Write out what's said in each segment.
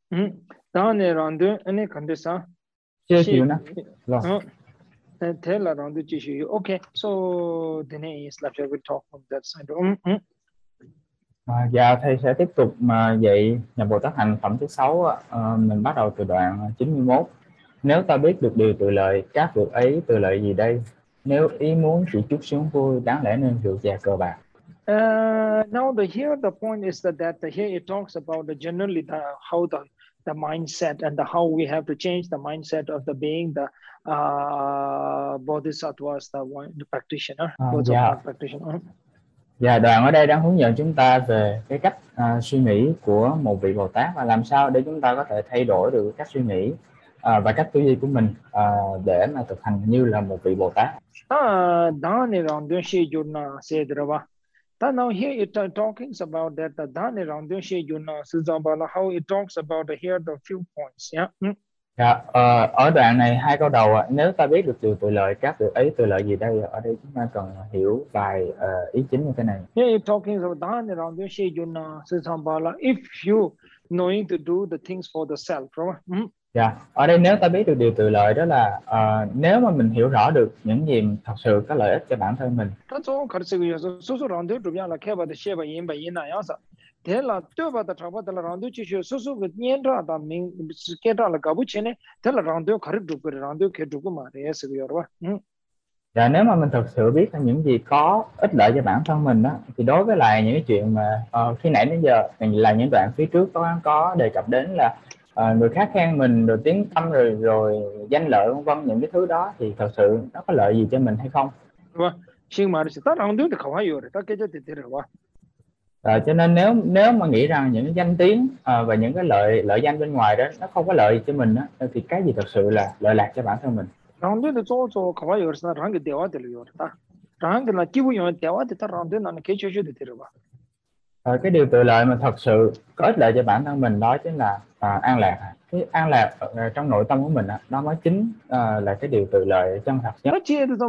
đó này rồi anh ấy cần sao chưa she chịu nữa rồi. thế là rồi chỉ sử okay so the name is like we talk from that side. Dạ thầy sẽ tiếp tục mà dạy nhà Bồ Tát hành phẩm thứ 6 á. Mình bắt đầu từ đoạn 91. Nếu ta biết được điều tự lợi, các việc ấy tự lợi gì đây? Nếu ý muốn chỉ chút sướng vui, đáng lẽ nên rượu chè cờ bạc. Now the point is that here it talks about generally how the mindset and how we have to change the mindset of the being the bodhisattvas, the practitioner, Dạ, bodhisattva practitioner. và đoạn ở đây đang hướng dẫn chúng ta về cái cách suy nghĩ của một vị Bồ Tát và làm sao để chúng ta có thể thay đổi được cách suy nghĩ và cách tư duy của mình để mà thực hành như là một vị Bồ Tát. Now here it talking about that how it talks about here the few points. Yeah. Dạ, ở đoạn này hai câu đầu nếu ta biết được điều tự lợi, các việc ấy tự lợi gì đây? Ở đây chúng ta cần hiểu vài ý chính như thế này. Here it talking about if you knowing to do the things for the self. Dạ, ở đây nếu ta biết được điều tự lợi đó là nếu mà mình hiểu rõ được những gì thật sự có lợi ích cho bản thân mình. Thế là tôi và thằng bạn là ràng chỉ số số cái nhiên ra ta mình cái đó là cái bút chén thế là ràng khởi được cái ràng khởi được mà đấy sự rồi ba. Dạ, nếu mà mình thật sự biết những gì có ích lợi cho bản thân mình đó, thì đối với lại những cái chuyện mà khi nãy đến giờ mình là những đoạn phía trước có đề cập đến là người khác khen mình rồi tiếng tăm rồi danh lợi vân vân, những cái thứ đó thì thật sự nó có lợi gì cho mình hay không? Cho nên nếu mà nghĩ rằng những cái danh tiếng và những cái lợi danh bên ngoài đó nó không có lợi cho mình đó, thì cái gì thật sự là lợi lạc cho bản thân mình? Cái điều tự lợi mà thật sự có ích lợi cho bản thân mình đó chính là an lạc. Cái an lạc trong nội tâm của mình đó mới chính là cái điều tự lợi chân thật nhất.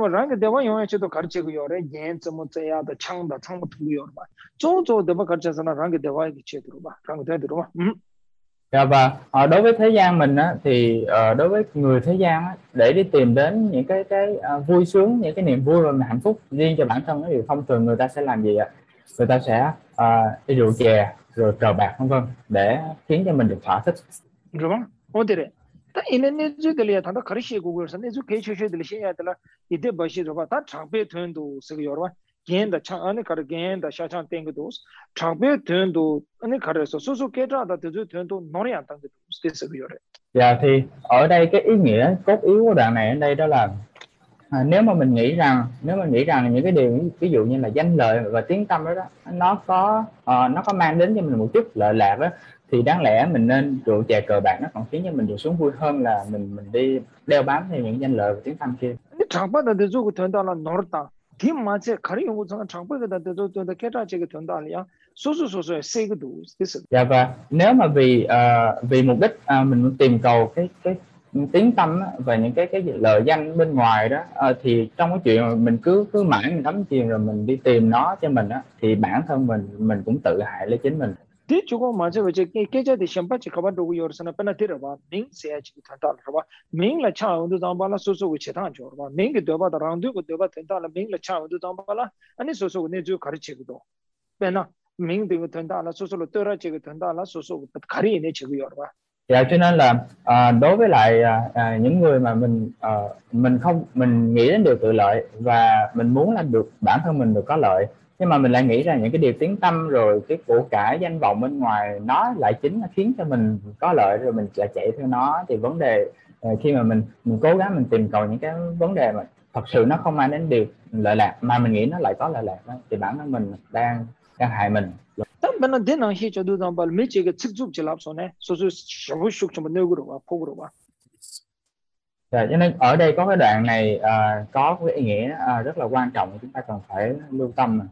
Và đối với thế gian mình thì đối với người thế gian để đi tìm đến những cái vui sướng, những cái niềm vui và hạnh phúc riêng cho bản thân thì thông thường người ta sẽ làm gì ạ? Người ta sẽ đi rượu chè rồi cờ bạc vân vân để khiến cho mình được thỏa thích. Đúng không? Ta 이내내 주들이야 단다 가르치고 그래서 내주 개초쇼들 시야들라 이때 버시 봐. 다 창배 된도 쓰고 여러 겐다 창 안에 가르 겐다 샤창 땡고도 창배 된도 안에 가르서 소소케다다 되도 된도 노래 안 당도 쓰고 여러. Dạ thì ở đây cái ý nghĩa cốt yếu của đoạn này ở đây đó là nếu mà mình nghĩ rằng những cái điều ví dụ như là danh lợi và tiếng tăm đó nó có mang đến cho mình một chút lợi lạc đó, thì đáng lẽ mình nên rượu chè cờ bạc nó còn khiến cho mình được sống vui hơn là mình đi đeo bám theo những danh lợi và tiếng tăm kia. 장바다 되고 된다라 노르다 팀마체 가리고 저 장바다 되도 개다지게 된다리야 소소소소의 세그도 있어. Dạ, và nếu mà vì mục đích mình muốn tìm cầu cái tiếng tăm và những cái lời danh bên ngoài đó, thì trong cái chuyện mà mình cứ mãi mình đắm chìm rồi mình đi tìm nó cho mình thì bản thân mình cũng tự hại lấy chính mình. Tí chú 맞아 vậy cái cái thì xem bắt các bạn đâu rồi sana pena tira ba mình sẽ chỉ thằng đó rồi ba mình là chào được dòng bala số số cái chế thằng rồi ba mình cái đó ba rằng được cái đó ba thằng đó là mình là chào được dòng bala anh số số này chú khởi chế cái đó pena mình được thằng đó là số số tự ra chế cái thằng đó là số số khởi này chế cái rồi ba. Dạ, cho nên là đối với lại những người mà mình nghĩ đến điều tự lợi và mình muốn là được bản thân mình được có lợi, nhưng mà mình lại nghĩ rằng những cái điều tiếng tăm rồi cái của cải danh vọng bên ngoài nó lại chính là khiến cho mình có lợi rồi mình lại chạy theo nó, thì vấn đề khi mà mình cố gắng mình tìm cầu những cái vấn đề mà thật sự nó không mang đến điều lợi lạc mà mình nghĩ nó lại có lợi lạc đó, thì bản thân mình đang hại mình. 맨날 대나 해줘도 담발 매체가 직접 질랍소네 소소 샤부슉 좀 내고로 와 포고로 와. Cho nên ở đây có cái đoạn này có cái ý nghĩa rất là quan trọng, chúng ta cần phải lưu tâm.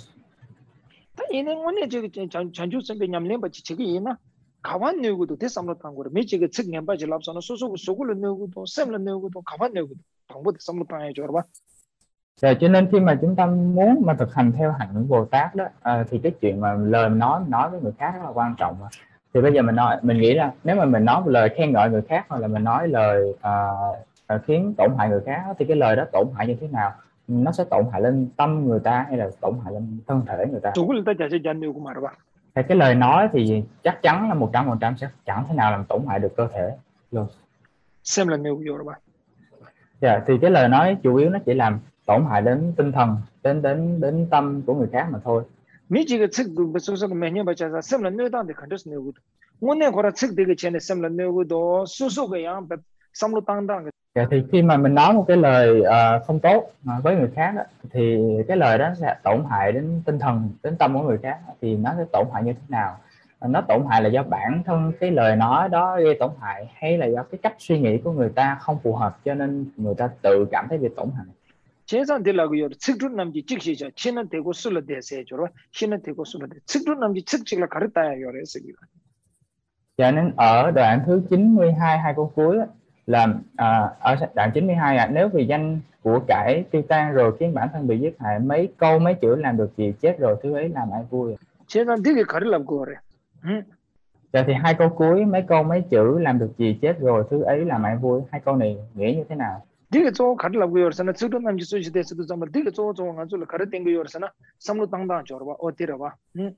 다 얘는 원래 저기 전주 선배 냠렘 받지 저기 얘나 가만 내고도 대삼로 탄 거로 매체가 측년 받지 랍소는 소소 소고를 내고도 샘을 내고도 가만 내고도 방법도 삼로 탄 해줘 봐. Rồi cho nên khi mà chúng ta muốn mà thực hành theo hạnh Bồ Tát đó thì cái chuyện mà lời nói với người khác rất là quan trọng. Thì bây giờ mình nghĩ là nếu mà mình nói một lời khen ngợi người khác hoặc là mình nói lời khiến tổn hại người khác thì cái lời đó tổn hại như thế nào, nó sẽ tổn hại lên tâm người ta hay là tổn hại lên thân thể người ta? Sukul ta jaje janne ku marwa. Thì cái lời nói thì chắc chắn là 100% sẽ chẳng thể nào làm tổn hại được cơ thể luôn. Semla ne ku yorba. Thì cái lời nói chủ yếu nó chỉ làm tổn hại đến tinh thần, đến tâm của người khác mà thôi. Mi ji ge tsik du beso so me nya ba cha sa semla ne da de khandas ne ku. Ngone gora tsik de ge chene semla ne ku do su su ge yang be samlo tang dang. Thì khi mà mình nói một cái lời không tốt với người khác thì cái lời đó sẽ tổn hại đến tinh thần, đến tâm của người khác. Thì nó sẽ tổn hại như thế nào? Nó tổn hại là do bản thân cái lời nói đó gây tổn hại, hay là do cái cách suy nghĩ của người ta không phù hợp cho nên người ta tự cảm thấy bị tổn hại? 제산 되라고 요 측주 남지 직시죠. 신은 되고 술을 대세 줘로 신은 되고 술을 대. 측주 남지 측직을 가르다야 요래서 이거. Cho nên ở đoạn thứ 92 hai câu cuối là ở đoạn 92 nếu vì danh của cải tiêu tan rồi khiến bản thân bị giết hại, mấy câu mấy chữ làm được gì, chết rồi thứ ấy làm ai vui. 제산 되게 가르려고 그래. Thì hai câu cuối mấy câu mấy chữ làm được gì, chết rồi thứ ấy làm ai vui, hai câu này nghĩa như thế nào? 되게 저 가르려고 요래서는 측주 남지 소시 대서도 정말 되게 저 가지고 가르된 거 요래서는 삼로 당당 줘봐. 어디로 봐.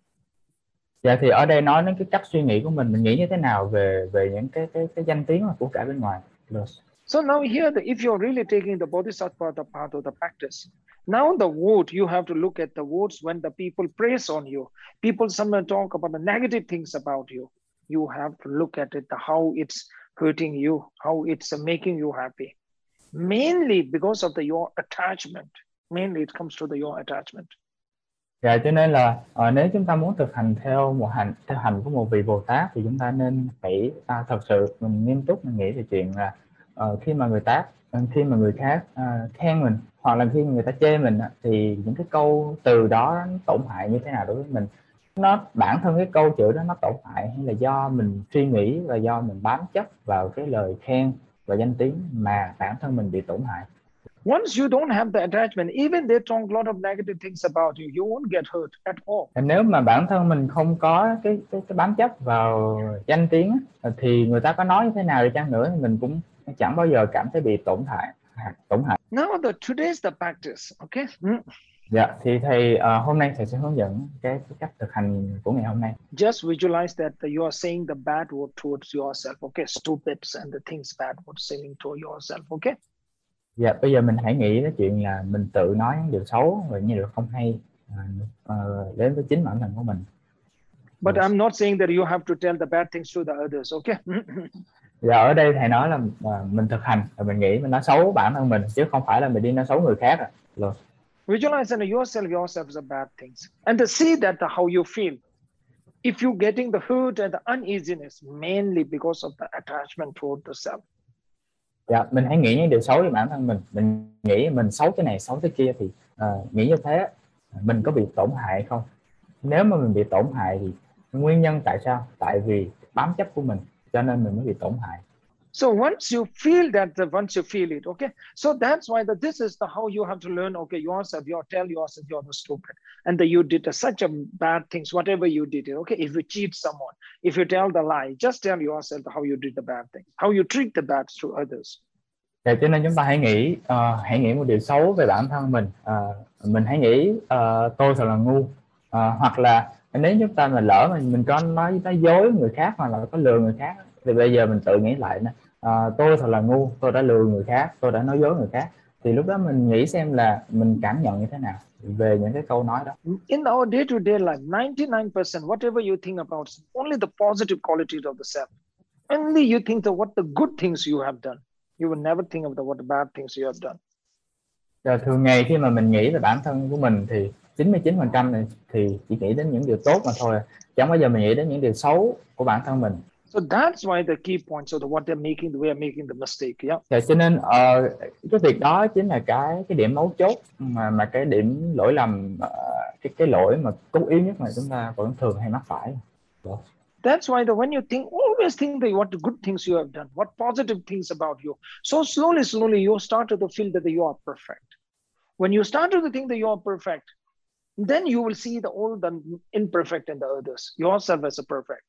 Thì ở đây nói đến cái cách suy nghĩ của mình nghĩ như thế nào về những cái danh tiếng của cải bên ngoài. So now here, if you're really taking the bodhisattva, the path of the practice, now the word, you have to look at the words when the people praise on you. People sometimes talk about the negative things about you. You have to look at it, how it's hurting you, how it's making you happy. Mainly because of your attachment. Mainly it comes to your attachment. Cho nên là nếu chúng ta muốn thực hành theo hành của một vị Bồ Tát thì chúng ta nên phải thật sự mình nghiêm túc mình nghĩ về chuyện là khi mà người khác khen mình hoặc là khi người ta chê mình thì những cái câu từ đó tổn hại như thế nào đối với mình. Nó bản thân cái câu chữ đó nó tổn hại hay là do mình suy nghĩ và do mình bám chấp vào cái lời khen và danh tiếng mà bản thân mình bị tổn hại. Once you don't have the attachment, even they talk a lot of negative things about you, you won't get hurt at all. Nếu mà bản thân mình không có cái bám chấp vào danh tiếng thì người ta có nói như thế nào đi chăng nữa thì mình cũng chẳng bao giờ cảm thấy bị tổn hại. Now today's the practice, okay? Thì thầy hôm nay thầy sẽ hướng dẫn cái cách thực hành của ngày hôm nay. Just visualize that you are saying the bad word towards yourself, okay? Stupid and the things bad word saying to yourself, okay? Bây giờ mình hãy nghĩ đến chuyện là mình tự nói những điều xấu và những điều không hay đến với chính bản thân của mình. But I'm not saying that you have to tell the bad things to the others, okay? Ở đây thầy nói là mình thực hành và mình nghĩ mình nói xấu bản thân mình chứ không phải là mình đi nói xấu người khác rồi. Visualize yourself as a bad things and to see that how you feel. If you're getting the hurt and the uneasiness, mainly because of the attachment toward the self. Mình hãy nghĩ những điều xấu về bản thân mình nghĩ mình xấu cái này xấu cái kia thì nghĩ như thế mình có bị tổn hại không? Nếu mà mình bị tổn hại thì nguyên nhân tại sao? Tại vì bám chấp của mình cho nên mình mới bị tổn hại. So once you feel that, once you feel it, okay. So that's why this is how you have to learn. Okay, yourself, you tell yourself you're the stupid, and that you did such a bad things, whatever you did it. Okay, if you cheat someone, if you tell the lie, just tell yourself how you did the bad thing, how you treat the bad to others. Cho nên chúng ta hãy nghĩ một điều xấu về bản thân mình. Mình hãy nghĩ tôi thật là ngu, hoặc là nếu chúng ta mà lỡ mà mình có nói dối người khác hoặc là có lừa người khác thì bây giờ mình tự nghĩ lại nè, tôi thật là ngu, tôi đã lừa người khác, tôi đã nói dối người khác, thì lúc đó mình nghĩ xem là mình cảm nhận như thế nào về những cái câu nói đó. In our day-to-day life, 99% whatever you think about only the positive qualities of the self. Only you think of what the good things you have done. You will never think of what the bad things you have done. Thường ngày khi mà mình nghĩ về bản thân của mình thì 99% này thì chỉ nghĩ đến những điều tốt mà thôi, chẳng bao giờ mình nghĩ đến những điều xấu của bản thân mình. So that's why the key points of what they're making, the way of making the mistake, Cho nên cái việc đó chính là cái điểm mấu chốt mà cái điểm lỗi lầm, cái lỗi mà cốt yếu nhất mà chúng ta vẫn thường hay mắc phải. That's why when you think, always think that what good things you have done, what positive things about you. So slowly you start to feel that you are perfect. When you start to think that you are perfect, then you will see all the imperfect in the others, yourself as a perfect.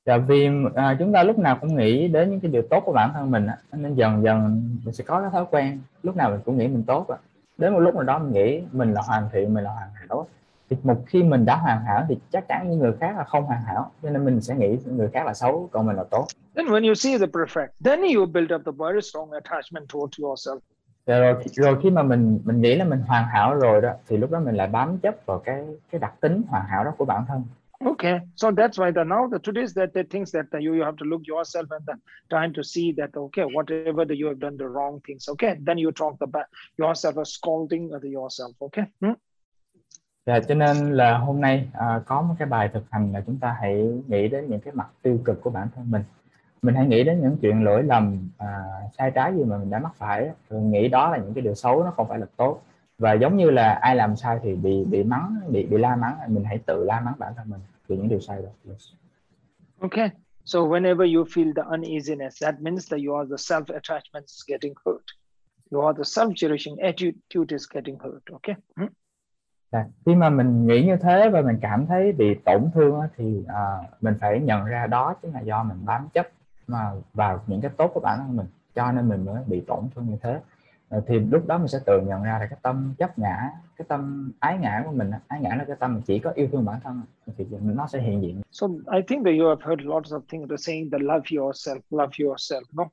Dạ, vì chúng ta lúc nào cũng nghĩ đến những cái điều tốt của bản thân mình á, nên dần dần mình sẽ có cái thói quen lúc nào mình cũng nghĩ mình tốt á. Đến một lúc nào đó mình nghĩ mình là hoàn thiện, mình là hoàn hảo, thì một khi mình đã hoàn hảo thì chắc chắn những người khác là không hoàn hảo, cho nên mình sẽ nghĩ người khác là xấu còn mình là tốt. Then when you see the perfect, then you build up the very strong attachment towards yourself. Rồi khi mà mình nghĩ là mình hoàn hảo rồi đó, thì lúc đó mình lại bám chấp vào cái đặc tính hoàn hảo đó của bản thân. Okay, so that's why now the today's that the things that you have to look yourself and trying to see that okay, whatever that you have done the wrong things, okay, then you talk about yourself as scolding yourself, okay. Dạ, cho nên là hôm nay có một cái bài thực hành là chúng ta hãy nghĩ đến những cái mặt tiêu cực của bản thân mình. Mình hãy nghĩ đến những chuyện lỗi lầm, sai trái gì mà mình đã mắc phải, rồi nghĩ đó là những cái điều xấu, nó không phải là tốt. Và giống như là ai làm sai thì bị mắng, bị la mắng, mình hãy tự la mắng bản thân mình vì những điều sai đó. Yes. Okay, so whenever you feel the uneasiness, that means that your the self attachment is getting hurt, your the self cherishing attitude is getting hurt. Okay. Khi mà mình nghĩ như thế và mình cảm thấy bị tổn thương thì mình phải nhận ra đó chính là do mình bám chấp vào những cái tốt của bản thân mình, cho nên mình mới bị tổn thương như thế. Thì lúc đó mình sẽ tự nhận ra là cái tâm chấp ngã, cái tâm ái ngã của mình. Ái ngã là cái tâm chỉ có yêu thương bản thân thì nó sẽ hiện diện. So I think that you have heard lots of things that saying that love yourself, no?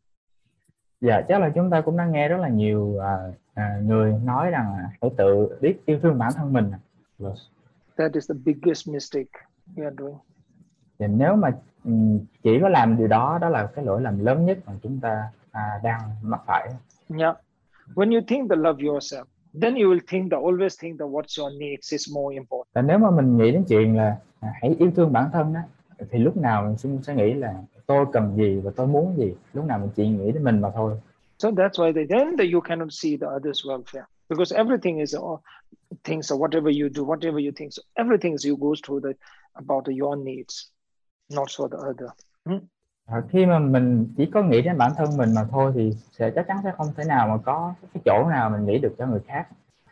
Dạ, chắc là chúng ta cũng đã nghe rất là nhiều người nói rằng hãy tự biết yêu thương bản thân mình. Yes. That is the biggest mistake you are doing. Thì nếu mà chỉ có làm điều đó, đó là cái lỗi lầm lớn nhất mà chúng ta đang mắc phải. Yeah. When you think that love yourself, then you will always think that what's your needs is more important. Và nếu mà mình nghĩ đến chuyện là hãy yêu thương bản thân đó, thì lúc nào mình sẽ nghĩ là tôi cần gì và tôi muốn gì. Lúc nào mình chỉ nghĩ đến mình mà thôi. So that's why then you cannot see the others' welfare, because everything is things or whatever you do, whatever you think, so everything you goes through about your needs, not for the other. Khi mà mình chỉ có nghĩ đến bản thân mình mà thôi thì chắc chắn sẽ không thể nào mà có cái chỗ nào mình nghĩ được cho người khác.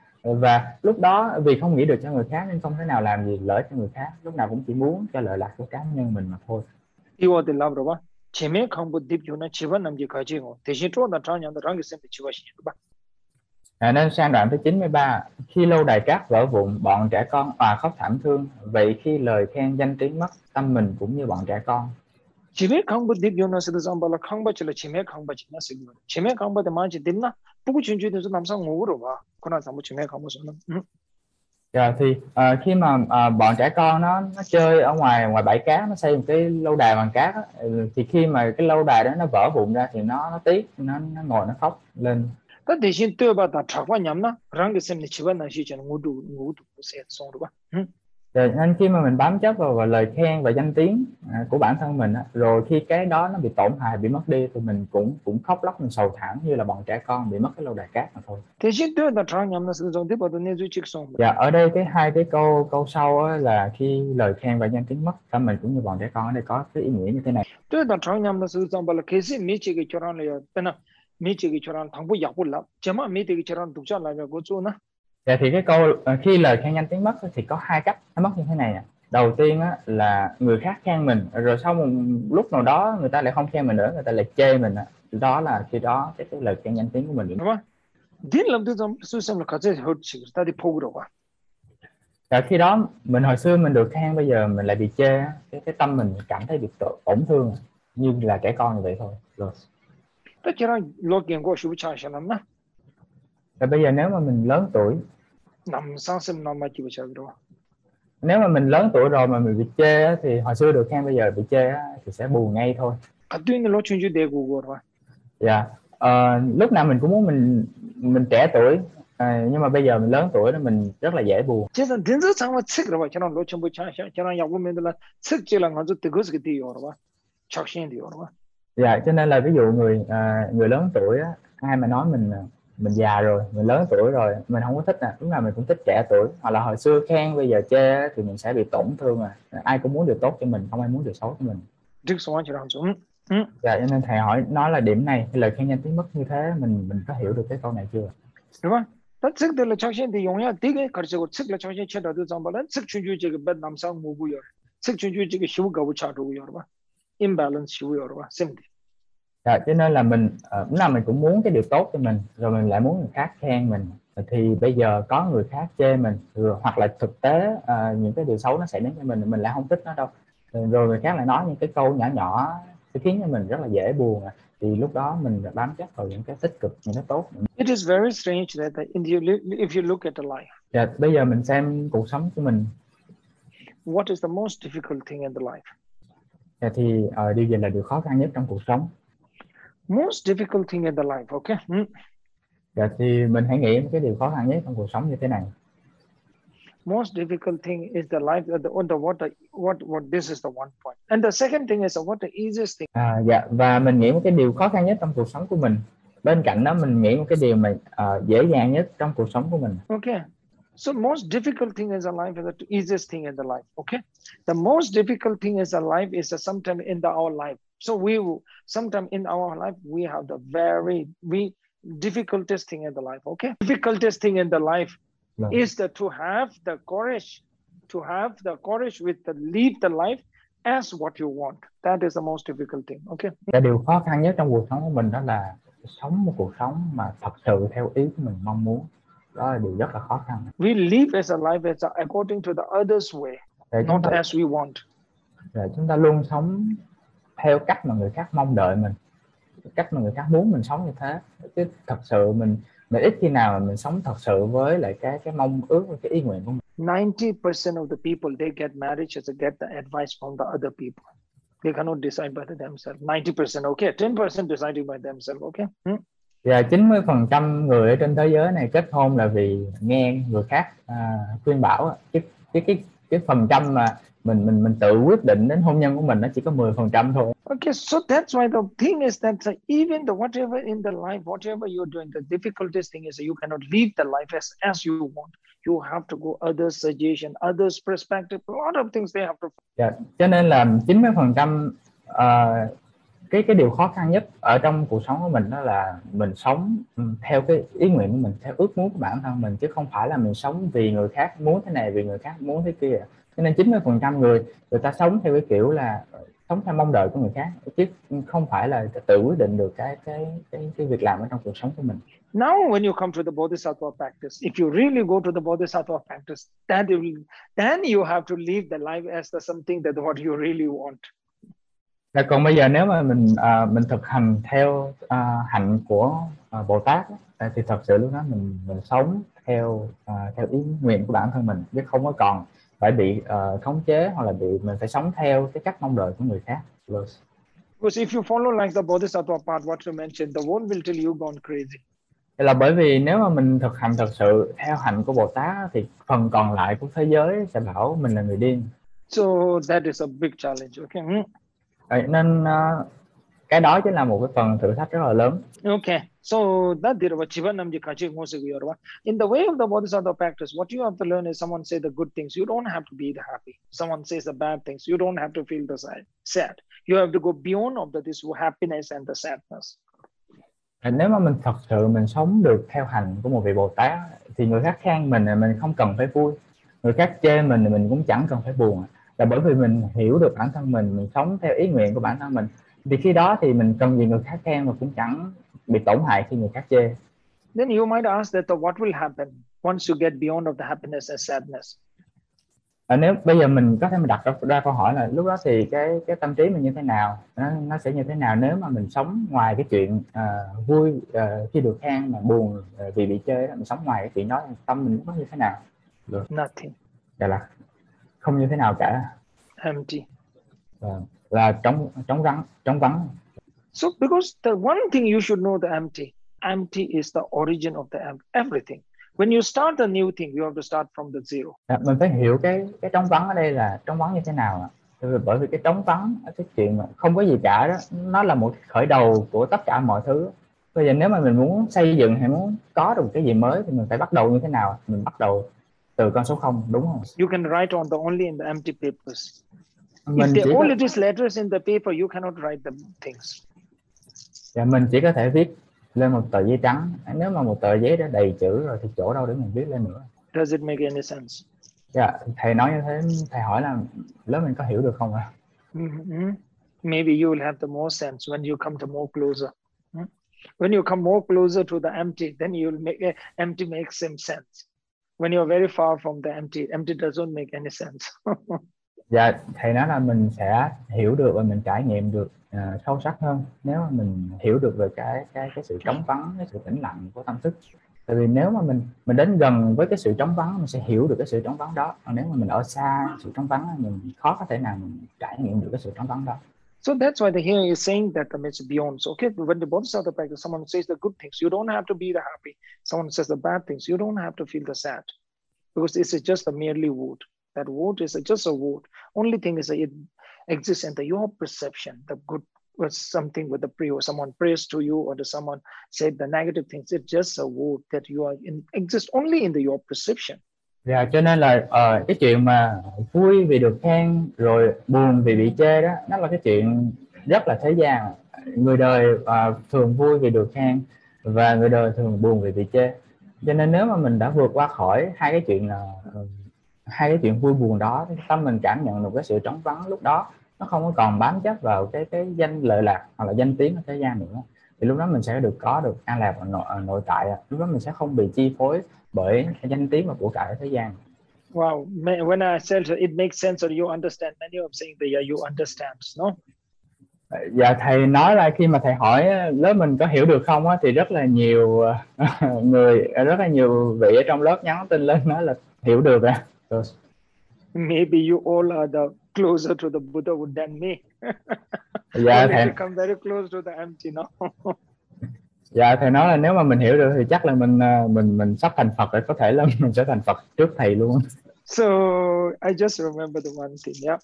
Và lúc đó vì không nghĩ được cho người khác nên không thể nào làm gì lợi cho người khác, lúc nào cũng chỉ muốn cho lợi lạc của cá nhân mình mà thôi. 이와들 라브로바 제메 강부 딥요나 지원 남기 가지고 대신 쪼다 장년도 랑기 셈 지와시 봐. Nên sang đoạn thứ 93, khi lâu đài cát vỡ vụn, bọn trẻ con òa khóc thảm thương. Vậy khi lời khen danh tiếng mất, tâm mình cũng như bọn trẻ con. 제메 강부 딥요나 스드 잠발라 강바치라 제메 강바치나 시기. 제메 강바데 마치 딥나 부구 준주에서 남상 오로 봐. 코나 잠부 제메 강바서는. Rồi thì khi mà bọn trẻ con nó chơi ở ngoài bãi cát, nó xây một cái lâu đài bằng cát á, thì khi mà cái lâu đài đó nó vỡ vụn ra thì nó tiếc, nó ngồi nó khóc lên. 그 대신 뜨바다 작와 냠나 랑게 셈니 지원 나시전 모두 세 송로 봐. Rồi nên khi mà mình bám chấp vào lời khen và danh tiếng của bản thân mình á, rồi khi cái đó nó bị tổn hại, bị mất đi thì mình cũng khóc lóc, mình sầu thảm như là bọn trẻ con bị mất cái lâu đài cát mà thôi. 대신 뜨바다 작 냠나 스드 정대 버도 내주 직송. Dạ, ở đây hai cái câu sau á, là khi lời khen và danh tiếng mất, tâm mình cũng như bọn trẻ con. Ở đây có cái ý nghĩa như thế này. 뜨바다 작 냠나 스드 잠발라 계시 미치게 결혼을 했나 미치게 결혼 당부 약불라 제마 미치게 결혼 독자라며 고조나. Dạ, thì cái câu khi lời khen danh tiếng mất thì có hai cách nó mất như thế này. Đầu tiên á, là người khác khen mình, rồi sau một lúc nào đó người ta lại không khen mình nữa, người ta lại chê mình. Đó là khi đó cái lời khen danh tiếng của mình. Din lamdu zam susam la kaze hurt chi ta di pogro ba. Rồi khi đó mình hồi xưa mình được khen, bây giờ mình lại bị chê, cái tâm mình cảm thấy bị tổn thương như là trẻ con như vậy thôi. Rồi. Ta kira logen go shu cha shanam na. Rồi bây giờ nếu mà mình lớn tuổi, nam sasim nam ma chi cha ro. Nếu mà mình lớn tuổi rồi mà mình bị chê thì hồi xưa được khen bây giờ bị chê thì sẽ buồn ngay thôi. Adun lo chunju de go go. Dạ. Lúc nào mình cũng muốn mình trẻ tuổi, nhưng mà bây giờ mình lớn tuổi đó mình rất là dễ buồn. Chứ rằng đến rất sáng mà sức rồi, cho nên lo chunju cha cho nên yabu mình là sức chỉ là ngắn chút từ cái gì rồi ba. Chắc xuyên đi rồi ba. Dạ, cho nên là ví dụ người lớn tuổi á, ai mà nói mình già rồi, mình lớn tuổi rồi, mình không có thích lúc nào mình cũng thích trẻ tuổi, hoặc là hồi xưa khen bây giờ chê thì mình sẽ bị tổn thương. Ai cũng muốn điều tốt cho mình, không ai muốn điều xấu cho mình. Dạ, cho nên thầy nói là điểm này, cái lời khen danh tiếng mất như thế, mình có hiểu được cái câu này chưa? Đúng không? Tất sức là chắc chắn thì dùng tí cái 가르치고 sức là chắc chắn chết đầu tư trong balance sức chuyên注这个 bên làm sao ngủ bù sức chuyên chú cái siêu cầu trả đủ rồi ba. imbalance chịu rồi simply. Cho nên là mình lúc nào mình cũng muốn cái điều tốt cho mình, rồi mình lại muốn người khác khen mình, thì bây giờ có người khác chê mình, rồi hoặc là thực tế những cái điều xấu nó xảy đến cho mình lại không thích nó đâu, rồi người khác lại nói những cái câu nhỏ nhỏ sẽ khiến cho mình rất là dễ buồn, thì lúc đó mình bám chắc vào những cái tích cực, những cái tốt. It is very strange that if you look at the life. Bây giờ mình xem cuộc sống của mình. What is the most difficult thing in the life? Thì điều gì là điều khó khăn nhất trong cuộc sống? Most difficult thing in the life, okay? Thì mình hãy nghĩ cái điều khó khăn nhất trong cuộc sống như thế này. Most difficult thing is the life. What? This is the one point. And the second thing is what the easiest thing. Và mình nghĩ một cái điều khó khăn nhất trong cuộc sống của mình. Bên cạnh đó mình nghĩ một cái điều mà dễ dàng nhất trong cuộc sống của mình. Okay. So most difficult thing is a life is the easiest thing in the life. Okay. The most difficult thing is a life is sometime in our life. So sometime in our life we have the very difficultest thing in the life. Okay. Difficultest thing in the life is to have the courage with leave the life as what you want. That is the most difficult thing. Okay. Cái điều khó khăn nhất trong cuộc sống của mình đó là sống một cuộc sống mà thật sự theo ý của mình mong muốn. Đó là điều rất là khó khăn. We live as a life according to the others' way, not as we want. Chúng ta luôn sống theo cách mà người khác mong đợi mình, cách mà người khác muốn mình sống như thế, chứ thật sự mình ít khi nào mà mình sống thật sự với lại cái mong ước và cái ý nguyện của mình. 90% of the people they get married just get the advice from the other people. They cannot decide by themselves. 90%, okay. 10% deciding by themselves, okay. 90% người ở trên thế giới này kết hôn là vì nghe người khác khuyên bảo, chứ cái phần trăm mà mình tự quyết định đến hôn nhân của mình nó chỉ có 10% thôi. Okay, so that's why the thing is that even whatever in the life, whatever you're doing, the difficultest thing is you cannot live the life as you want. You have to go others' suggestion, others' perspective, a lot of things they have to. Cho nên là 90% cái điều khó khăn nhất ở trong cuộc sống của mình đó là mình sống theo cái ý nguyện của mình, theo ước muốn của bản thân mình, chứ không phải là mình sống vì người khác muốn thế này, vì người khác muốn thế kia. Cho nên 90% người ta sống theo cái kiểu là sống theo mong đợi của người khác, chứ không phải là tự quyết định được cái việc làm ở trong cuộc sống của mình. Now when you come to the Bodhisattva practice, if you really go to the Bodhisattva practice, then you have to live the life as something that what you really want. Còn bây giờ nếu mà mình thực hành theo hạnh của Bồ Tát thì thật sự lúc đó mình sống theo ý nguyện của bản thân mình, chứ không có còn phải bị khống chế hoặc là mình phải sống theo cái cách mong đợi của người khác. Because if you follow like the Bodhisattva path, what you mentioned, the world will tell you gone crazy. Là bởi vì nếu mà mình thực hành thật sự theo hạnh của Bồ Tát thì phần còn lại của thế giới sẽ bảo mình là người điên. So that is a big challenge, okay? Nên cái đó chính là một cái phần thử thách rất là lớn. Okay, so that in the way of the Bodhisattva practice, what you have to learn is someone say the good things, you don't have to be happy. Someone says the bad things, you don't have to feel the sad. You have to go beyond of this happiness and the sadness. Nếu mà mình thật sự mình sống được theo hành của một vị Bồ Tát thì người khác khen mình không cần phải vui, người khác chê mình cũng chẳng cần phải buồn, là bởi vì mình hiểu được bản thân mình sống theo ý nguyện của bản thân mình, thì khi đó thì mình cần gì người khác khen mà cũng chẳng bị tổn hại khi người khác chê. Then you might ask that what will happen once you get beyond of the happiness and sadness. Nếu bây giờ mình có thể mình đặt ra câu hỏi là lúc đó thì cái tâm trí mình như thế nào, nó sẽ như thế nào nếu mà mình sống ngoài cái chuyện vui khi được khen mà buồn vì bị chê, mình sống ngoài cái chuyện đó, tâm mình có như thế nào? Nothing. Là không như thế nào cả. Empty. Là trống vắng. So because the one thing you should know, the empty is the origin of the everything. When you start a new thing, you have to start from the zero. Mình phải hiểu cái trống vắng ở đây là trống vắng như thế nào. Bởi vì cái trống vắng, cái chuyện mà không có gì cả đó, nó là một khởi đầu của tất cả mọi thứ. Bây giờ nếu mà mình muốn xây dựng hay muốn có được cái gì mới thì mình phải bắt đầu như thế nào? Mình bắt đầu từ con số 0, đúng không? You can write on only in the empty papers. If there only these letters in the paper, you cannot write the things. Mình chỉ có thể viết lên một tờ giấy trắng. Nếu mà một tờ giấy đã đầy chữ rồi thì chỗ đâu để mình viết lên nữa? Does it make any sense? Thầy nói như thế, thầy hỏi là lớp mình có hiểu được không ạ? maybe you will have the more sense when you come to more closer. When you come more closer to the empty, then you'll make empty makes some sense. When you're very far from the empty doesn't make any sense. Dạ, thầy nói là mình sẽ hiểu được và mình trải nghiệm được sâu sắc hơn nếu mà mình hiểu được về cái sự trống vắng, cái sự tĩnh lặng của tâm thức. Tại vì nếu mà mình đến gần với cái sự trống vắng, mình sẽ hiểu được cái sự trống vắng đó. Còn nếu mà mình ở xa sự trống vắng, mình khó có thể nào mình trải nghiệm được cái sự trống vắng đó. So that's why the here is saying that it's beyond. So, okay, when the bodhisattva practice, someone says the good things, you don't have to be the happy. Someone says the bad things, you don't have to feel the sad, because this is just a merely word. That word is just a word. Only thing is that it exists in your perception. The good was something with the prayer, or someone prays to you, or someone said the negative things. It's just a word that you are in, exists only in your perception. Dạ, cho nên là cái chuyện mà vui vì được khen rồi buồn vì bị chê đó, nó là cái chuyện rất là thế gian. Người đời thường vui vì được khen và người đời thường buồn vì bị chê. Cho nên nếu mà mình đã vượt qua khỏi hai cái chuyện vui buồn đó, tâm mình cảm nhận được cái sự trống vắng lúc đó, nó không có còn bám chấp vào cái danh lợi lạc hoặc là danh tiếng ở thế gian nữa, thì lúc đó mình sẽ có được an lạc ở nội tại. Lúc đó mình sẽ không bị chi phối bởi danh tiếng và của cải ở thế gian. Wow, when I said it makes sense or you understand, many of saying that yeah, you understand, no? Dạ, thầy nói là khi mà thầy hỏi lớp mình có hiểu được không á, thì rất là nhiều rất là nhiều vị ở trong lớp nhắn tin lên nói là hiểu được rồi. Maybe you all are the closer to the Buddhahood than me. Dạ, thầy become very close to the empty, no? Dạ, thầy nói là nếu mà mình hiểu được thì chắc là mình sắp thành Phật rồi, có thể là mình sẽ thành Phật trước thầy luôn. So I just remember the one thing, yeah.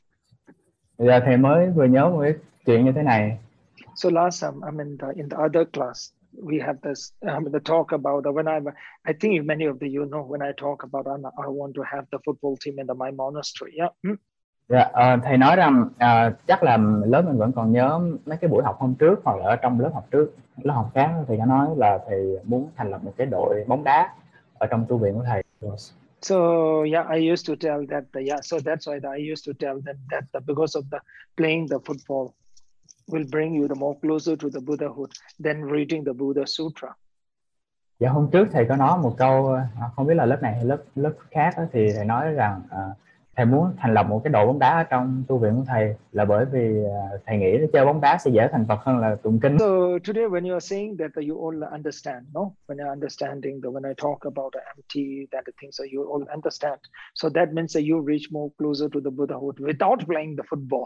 Dạ, thầy mới vừa nhớ một cái chuyện như thế này. So last time, in the other class, we had this the talk about I think many of you know when I talk about I want to have the football team in my monastery, yeah. Dạ, thầy nói rằng chắc là lớp mình vẫn còn nhớ mấy cái buổi học hôm trước, hoặc là ở trong lớp học khác thì có nói là thầy muốn thành lập một cái đội bóng đá ở trong tu viện của thầy. So yeah, I used to tell that so that's why I used to tell them that because of the playing the football will bring you the more closer to the Buddhahood than reading the Buddha Sutra. Dạ, hôm trước thầy có nói một câu, không biết là lớp này hay lớp khác đó, thì thầy nói rằng thầy muốn thành lập một cái đội bóng đá ở trong tu viện của thầy là bởi vì thầy nghĩ chơi bóng đá sẽ dễ thành Phật hơn là tụng kinh. So today when you are saying that you all understand, no? When you're understanding when I talk about the empty, that the things that you all understand. So that means that you reach more closer to the Buddhahood without playing the football.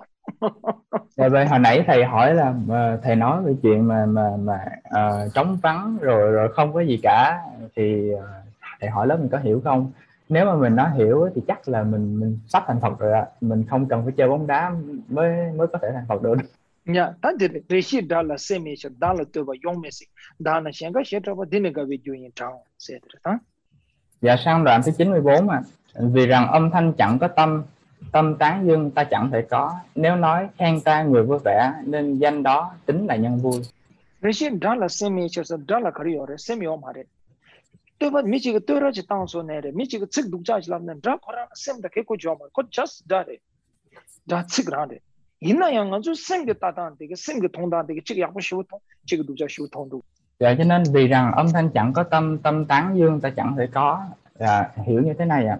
Dạ, vậy hồi nãy thầy hỏi là thầy nói về chuyện mà trống vắng rồi không có gì cả, thì thầy hỏi lớp mình có hiểu không? Nếu mà mình nói hiểu thì chắc là mình sắp thành Phật rồi ạ. Mình không cần phải chơi bóng đá mới có thể thành Phật được. Yeah, that did it. Rishi dala semesha dala tuba yomesi dana shenga shetrava dinaga vidyuyin trao said it. Dạ, sang đoạn thứ 94 mà. Vì rằng âm thanh chẳng có tâm tán dương ta chẳng thể có. Nếu nói khen ta người vui vẻ, nên danh đó tính là nhân vui. Rishi dala semesha dala kariore semyo mare. Tuba michiga turaji tangso nere michiga tsik dukjaji lamnen dra kora sem da keko joma ko just dare. Da tsik rande. Inna yang azu sem ge tatan de sem ge tongdan de chig yakbu shiu tong chig dukja shiu tong du. Dạ, cho nên vì rằng âm thanh chẳng có tâm tán dương ta chẳng thể có. Hiểu như thế này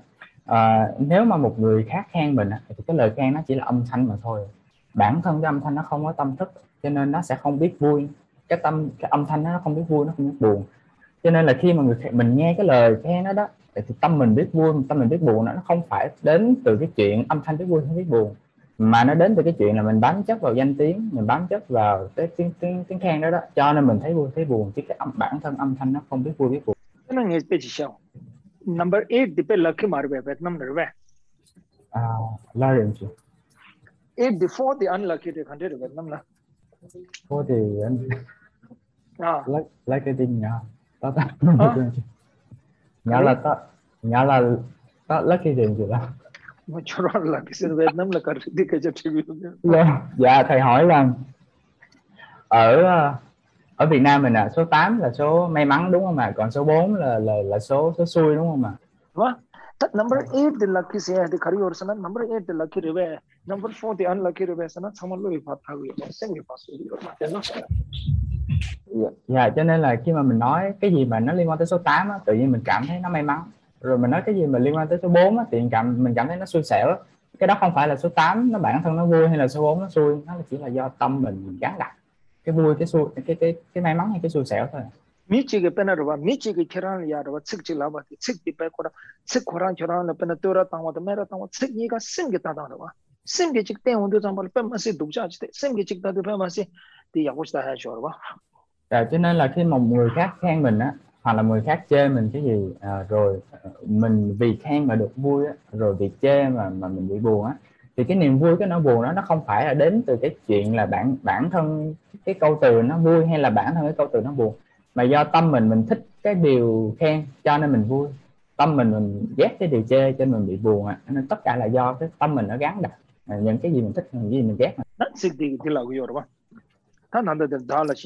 nếu mà một người khác khen mình thì cái lời khen nó chỉ là âm thanh mà thôi. Bản thân cái âm thanh nó không có tâm thức, cho nên nó sẽ không biết vui. Cái âm thanh nó không biết vui, nó không biết buồn. Cho nên là khi mà mình nghe cái lời khen đó thì tâm mình biết vui, tâm mình biết buồn, nó không phải đến từ cái chuyện âm thanh biết vui hay biết buồn, mà nó đến từ cái chuyện là mình bám chấp vào danh tiếng, mình bám chấp vào cái tiếng khen đó, cho nên mình thấy vui thấy buồn, chứ cái bản thân âm thanh nó không biết vui biết buồn. Number 8 dipe lucky marbe Vietnam nerve. Larian chứ. 8 before the unlucky de khande Vietnam la. For the like cái tin nhỏ. Nhỏ là lucky điểm gì đó. Mà cho là cái sự Vietnam là cần đi cái chuyện gì. Dạ, thầy hỏi là ở Việt Nam mình số 8 là số may mắn đúng không ạ? Còn số 4 là số xui đúng không ạ? That number 8 the lucky say the career number 8 the lucky rive Number 4 the unlucky reverse nó xong rồi phát thao rồi xem như phát sinh rồi mà nó Dạ, cho nên là khi mà mình nói cái gì mà nó liên quan tới số 8 á, tự nhiên mình cảm thấy nó may mắn. Rồi mình nói cái gì mà liên quan tới số 4 á, tự nhiên mình cảm thấy nó xui xẻo á. Cái đó không phải là số 8 nó bản thân nó vui hay là số 4 nó xui, nó chỉ là do tâm mình gắn đặt cái vui, cái xui, cái may mắn hay cái xui xẻo thôi. 미치게 빼내려봐 미치게 결혼을 야려봐 측질라봐 측디 빼고라 측고랑 결혼을 빼내 떠라 땅와도 메라 땅와 측이가 생겼다다라봐 생기직 때문에 정말 빼면서 독자지 생기직 다도 빼면서 thì 야고시다 해줘봐. Cho nên là khi mà người khác khen mình á, hoặc là người khác chê mình cái gì, rồi mình vì khen mà được vui á, rồi vì chê mà mình bị buồn á, thì cái niềm vui cái nỗi buồn đó nó không phải là đến từ cái chuyện là bản thân cái câu từ nó vui hay là bản thân cái câu từ nó buồn, mà do tâm mình thích cái điều khen cho nên mình vui, tâm mình ghét cái điều chê cho nên mình bị buồn á. Nên tất cả là do cái tâm mình nó gắn đặt những cái gì mình thích, những cái gì mình ghét. Đó thì là cái rồi ba. Ta nói đến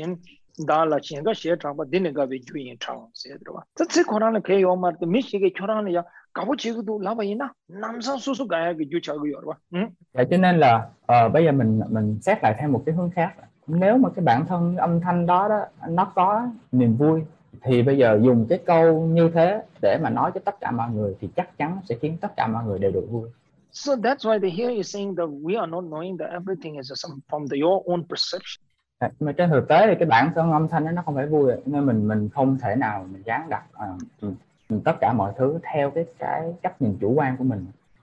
đó là chuyện cái chuyện trong bên này cái về chuyện trong sẽ rồi ba. Tất cảคนlà cái ông mà mình sẽ cái chuyện này cả bộ chỉ có làm vậy na nam sang số cái cái chuyện cái rồi ba. Cho nên là bây giờ mình xét lại theo một cái hướng khác. Nếu mà cái bản thân âm thanh đó nó có niềm vui thì bây giờ dùng cái câu như thế để mà nói cho tất cả mọi người thì chắc chắn sẽ khiến tất cả mọi người đều được vui. So that's why the here is saying that we are not knowing that everything is from your own perception. Mà trên thực tế thì cái bản thân âm thanh nó không phải vui, nên mình không thể nào mình gán đặt tất cả mọi thứ theo cái cách nhìn chủ quan của mình.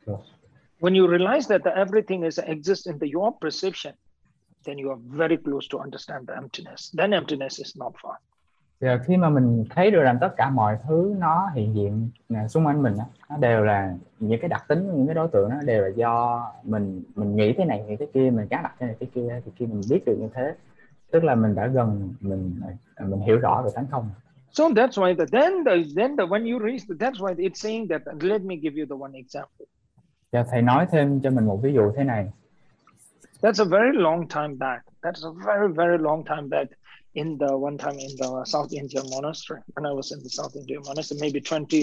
When you realize that everything exists in your perception, then you are very close to understand the emptiness. Then emptiness is not far. Và khi mà mình thấy được rằng tất cả mọi thứ nó hiện diện xung quanh mình nó đều là những cái đặc tính, những cái đối tượng nó đều là do mình nghĩ thế này nghĩ thế kia, mình gắn đặt thế này thế kia, thì khi mình biết được như thế tức là mình đã gần mình hiểu rõ về tánh không. So that's why when you reach that's why it's saying that, let me give you the one example. Và thầy nói thêm cho mình một ví dụ thế này. That's a very long time back. That's a very very long time back. In the one time in the South Indian monastery, when I was in the South Indian monastery, maybe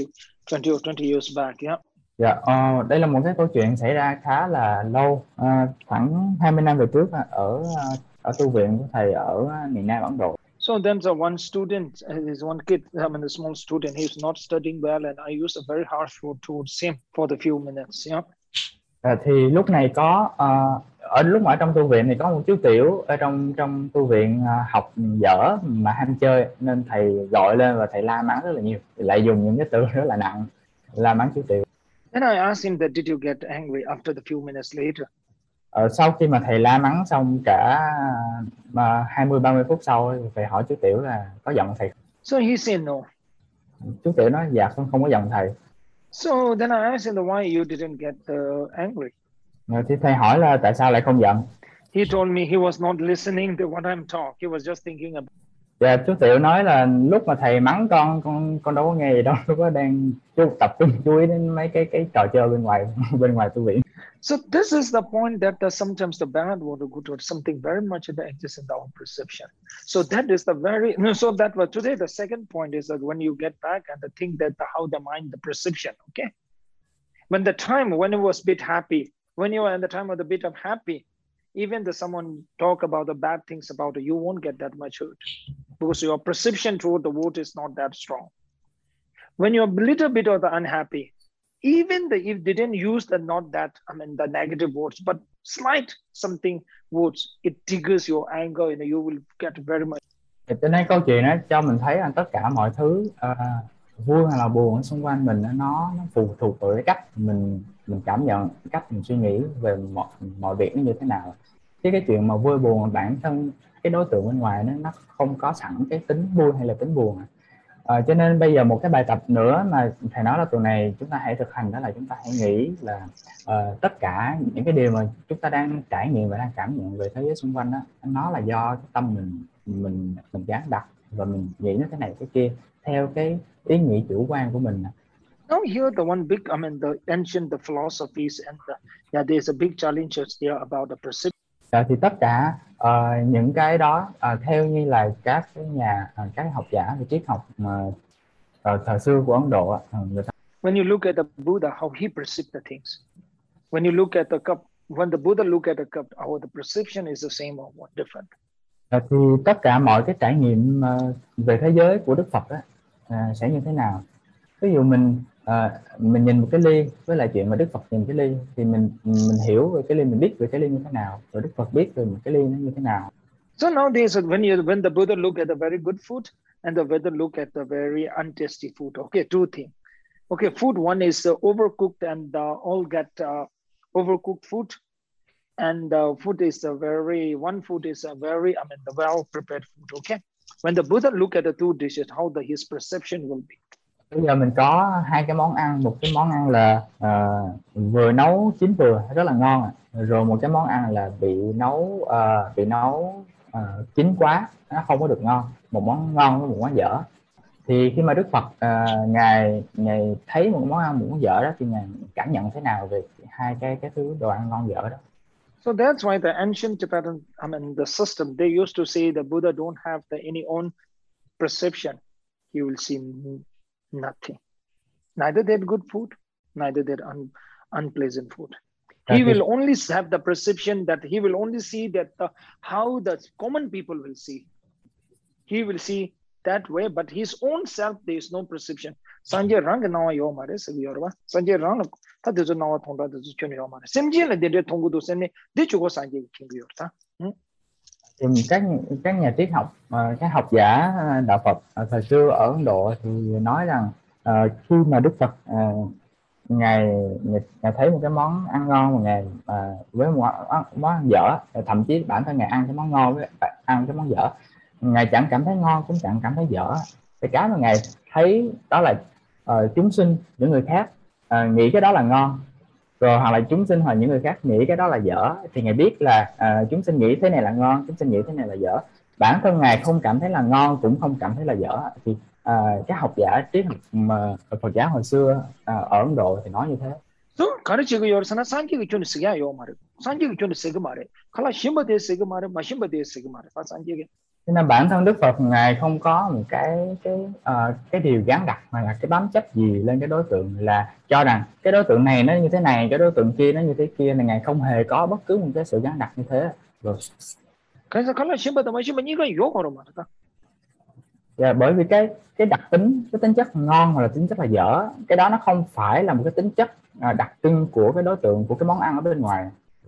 20 years back, yeah. Dạ, đây là một cái câu chuyện xảy ra khá là lâu, khoảng 20 năm về trước ở tu viện của thầy ở miền Nam Ấn Độ. So there's one student, there's one kid, I mean a small student, he's not studying well, and I used a very harsh word towards him for the few minutes, yeah. Thì lúc này có lúc mà ở trong tu viện thì có một chú Tiểu ở trong tu viện học dở mà ham chơi, nên thầy gọi lên và thầy la mắng rất là nhiều, lại dùng những cái từ rất là nặng la mắng chú Tiểu. Then I asked him that did you get angry after the few minutes later? Sau khi mà thầy la mắng xong cả 20-30 phút sau thì thầy hỏi chú Tiểu là có giận thầy. So he said no. Chú Tiểu nói dạ không có giận thầy. So then I asked him why you didn't get angry. Thì thầy hỏi là tại sao lại không giận. He told me he was not listening to what I'm talking. He was just thinking about. Dạ, chú Tiểu nói là lúc mà thầy mắng con đâu có nghe gì đâu, lúc đó đang tập trung chú ý đến mấy cái trò chơi bên ngoài tu viện. So this is the point that sometimes the bad word or good word, something very much that exists in our perception. So that is the very today the second point is that when you get back and think that how the mind, the perception, okay. When it was a bit happy, when you are in the time of the bit of happy, even if someone talk about the bad things about it, you won't get that much hurt because your perception toward the word is not that strong. When you're a little bit of the unhappy, even if they didn't use the negative words, but slight something words, it triggers your anger and you will get very much. Cho nên câu chuyện đó cho mình thấy là tất cả mọi thứ vui hay là buồn ở xung quanh mình nó phụ thuộc vào cái cách mình cảm nhận, cách mình suy nghĩ về mọi việc nó như thế nào. Chứ cái chuyện mà vui buồn bản thân cái đối tượng bên ngoài nó không có sẵn cái tính vui hay là tính buồn. Cho nên bây giờ một cái bài tập nữa mà thầy nói là tuần này chúng ta hãy thực hành, đó là chúng ta hãy nghĩ là tất cả những cái điều mà chúng ta đang trải nghiệm và đang cảm nhận về thế giới xung quanh đó, nó là do cái tâm mình gán đặt và mình nghĩ nó thế này thế kia theo cái ý nghĩ chủ quan của mình. Now here the one big, the ancient the philosophies and there's a big challenge there about the perception. Thì tất cả những cái đó theo như là các các học giả về triết học mà thời xưa của Ấn Độ, When you look at the Buddha, how he perceived the things. When you look at the cup, when the Buddha look at a cup, the perception is the same or what different? Thì tất cả mọi cái trải nghiệm về thế giới của Đức Phật á, sẽ như thế nào? Ví dụ mình nhìn một cái ly với lại chuyện mà Đức Phật nhìn cái ly thì mình hiểu về cái ly, mình biết về cái ly như thế nào, rồi Đức Phật biết về một cái ly nó như thế nào. So nowadays, when the Buddha look at a very good food and the Buddha look at the very untasty food, okay, two things. Okay, food one is overcooked and all get overcooked food, and food is a very the well prepared food. Okay, when the Buddha look at the two dishes, how his perception will be? Bây giờ mình có hai cái món ăn, một cái món ăn là vừa nấu chín vừa rất là ngon, rồi một cái món ăn là bị nấu chín quá, nó không có được ngon, một món ngon với một món dở. Thì khi mà Đức Phật ngài thấy một món ăn một món dở đó thì ngài cảm nhận thế nào về hai cái thứ đồ ăn ngon dở đó? So that's why the ancient Tibetan, the system, they used to say the Buddha don't have any own perception. He will see nothing. Neither that good food, neither that unpleasant food. He will only have the perception that he will only see that how the common people will see. He will see that way, but his own self, there is no perception. Sanje rang nawa yo mare sagi yorba. Sanje rang ta de nawa thonda de chön yo mare. Semje la de thongu do semne de chugo sanje king yor ta. Thì các nhà triết học, các học giả đạo Phật thời xưa ở Ấn Độ thì nói rằng khi mà Đức Phật ngài thấy một cái món ăn ngon mà ngài với một món ăn dở, thậm chí bản thân ngài ăn cái món ngon với ăn cái món dở, ngài chẳng cảm thấy ngon cũng chẳng cảm thấy dở. Thì cái mà ngài thấy đó là chúng sinh, những người khác nghĩ cái đó là ngon, rồi hoặc là chúng sinh hoặc những người khác nghĩ cái đó là dở, thì ngài biết là chúng sinh nghĩ thế này là ngon, chúng sinh nghĩ thế này là dở. Bản thân ngài không cảm thấy là ngon cũng không cảm thấy là dở. Thì các học giả triết học mà Phật giáo hồi xưa ở Ấn Độ thì nói như thế. So 가르치고 열서나 산지가 좀 쓰게 요 말에. 산지가 좀 쓰게 말에. 칼라 심바데 쓰게 말에, 마심바데 쓰게 말에. 산지가. Cho nên bản thân Đức Phật ngài không có một cái điều gắn đặt hoặc là cái bám chấp gì lên cái đối tượng, là cho rằng cái đối tượng này nó như thế này, cái đối tượng kia nó như thế kia, là ngài không hề có bất cứ một cái sự gắn đặt như thế. Rồi. 그래서 칼라 심바데 마심바 이거 요거로 말이다. Dạ, bởi vì cái đặc tính, cái tính chất ngon hoặc là tính chất là dở, cái đó nó không phải là một cái tính chất đặc trưng của cái đối tượng, của cái món ăn ở bên ngoài.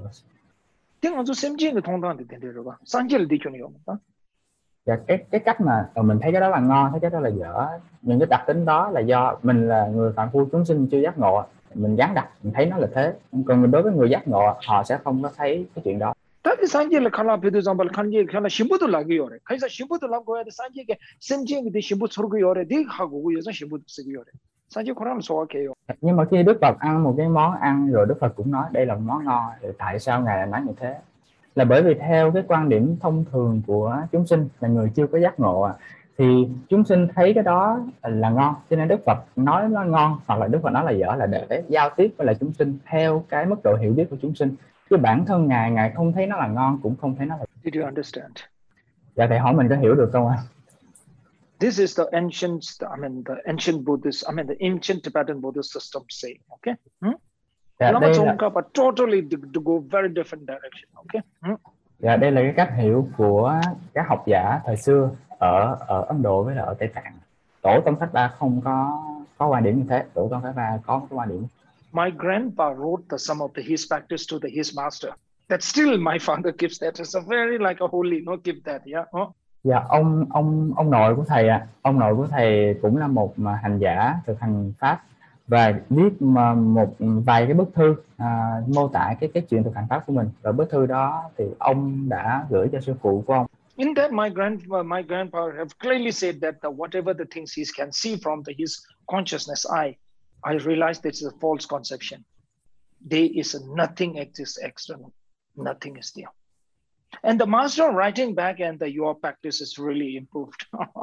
tiếng anh xem gì người thông thường thì thế rồi ba, sanjil đi chọn nhiều. Và cái cách mà mình thấy cái đó là ngon, thấy cái đó là dở, những cái đặc tính đó là do mình là người phàm phu chúng sinh chưa giác ngộ, mình gắn đặt, mình thấy nó là thế. Còn đối với người giác ngộ, họ sẽ không có thấy cái chuyện đó. Tapi sanjil khala pedu zambal kanji khala shimbudu lagi yore. Kaisa shimbudu lago ya sanjil ke semjing de shimbu sorgu yore de hago go yesa shimbudu sigi yore. Sanjil koran so ke yo. Nhưng mà khi Đức Phật ăn một cái món ăn rồi Đức Phật cũng nói đây là một món ngon, thì tại sao ngài lại nói như thế? Là bởi vì theo cái quan điểm thông thường của chúng sinh là người chưa có giác ngộ, thì chúng sinh thấy cái đó là ngon, cho nên Đức Phật nói nó ngon hoặc là Đức Phật nói là dở là để giao tiếp với lại chúng sinh theo cái mức độ hiểu biết của chúng sinh. Chứ bản thân ngài không thấy nó là ngon cũng không thấy nó là. Did you understand? Dạ, thầy hỏi mình có hiểu được không ạ? This is the ancient, the ancient Buddhist, the ancient Tibetan Buddhist system say, okay? Dạ, đây là but totally to go very different direction, okay? Dạ, đây là cái cách hiểu của các học giả thời xưa ở Ấn Độ với ở Tây Tạng. Tổ Tông Thất Đa không có quan điểm như thế. Tổ Tông Thất Đa có cái quan điểm. My grandpa wrote some of his practice to his master. That still my father gives that. It's a very like a holy, no give that, yeah. Dạ, ông nội của thầy ông nội của thầy cũng là một hành giả thực hành pháp và viết một vài cái bức thư mô tả cái chuyện thực hành pháp của mình, và bức thư đó thì ông đã gửi cho sư phụ của ông. In that my grandpa have clearly said that whatever the things he can see from his consciousness I realized it's a false conception. There is nothing exists external, nothing is there. And the master writing back and your practice is really improved.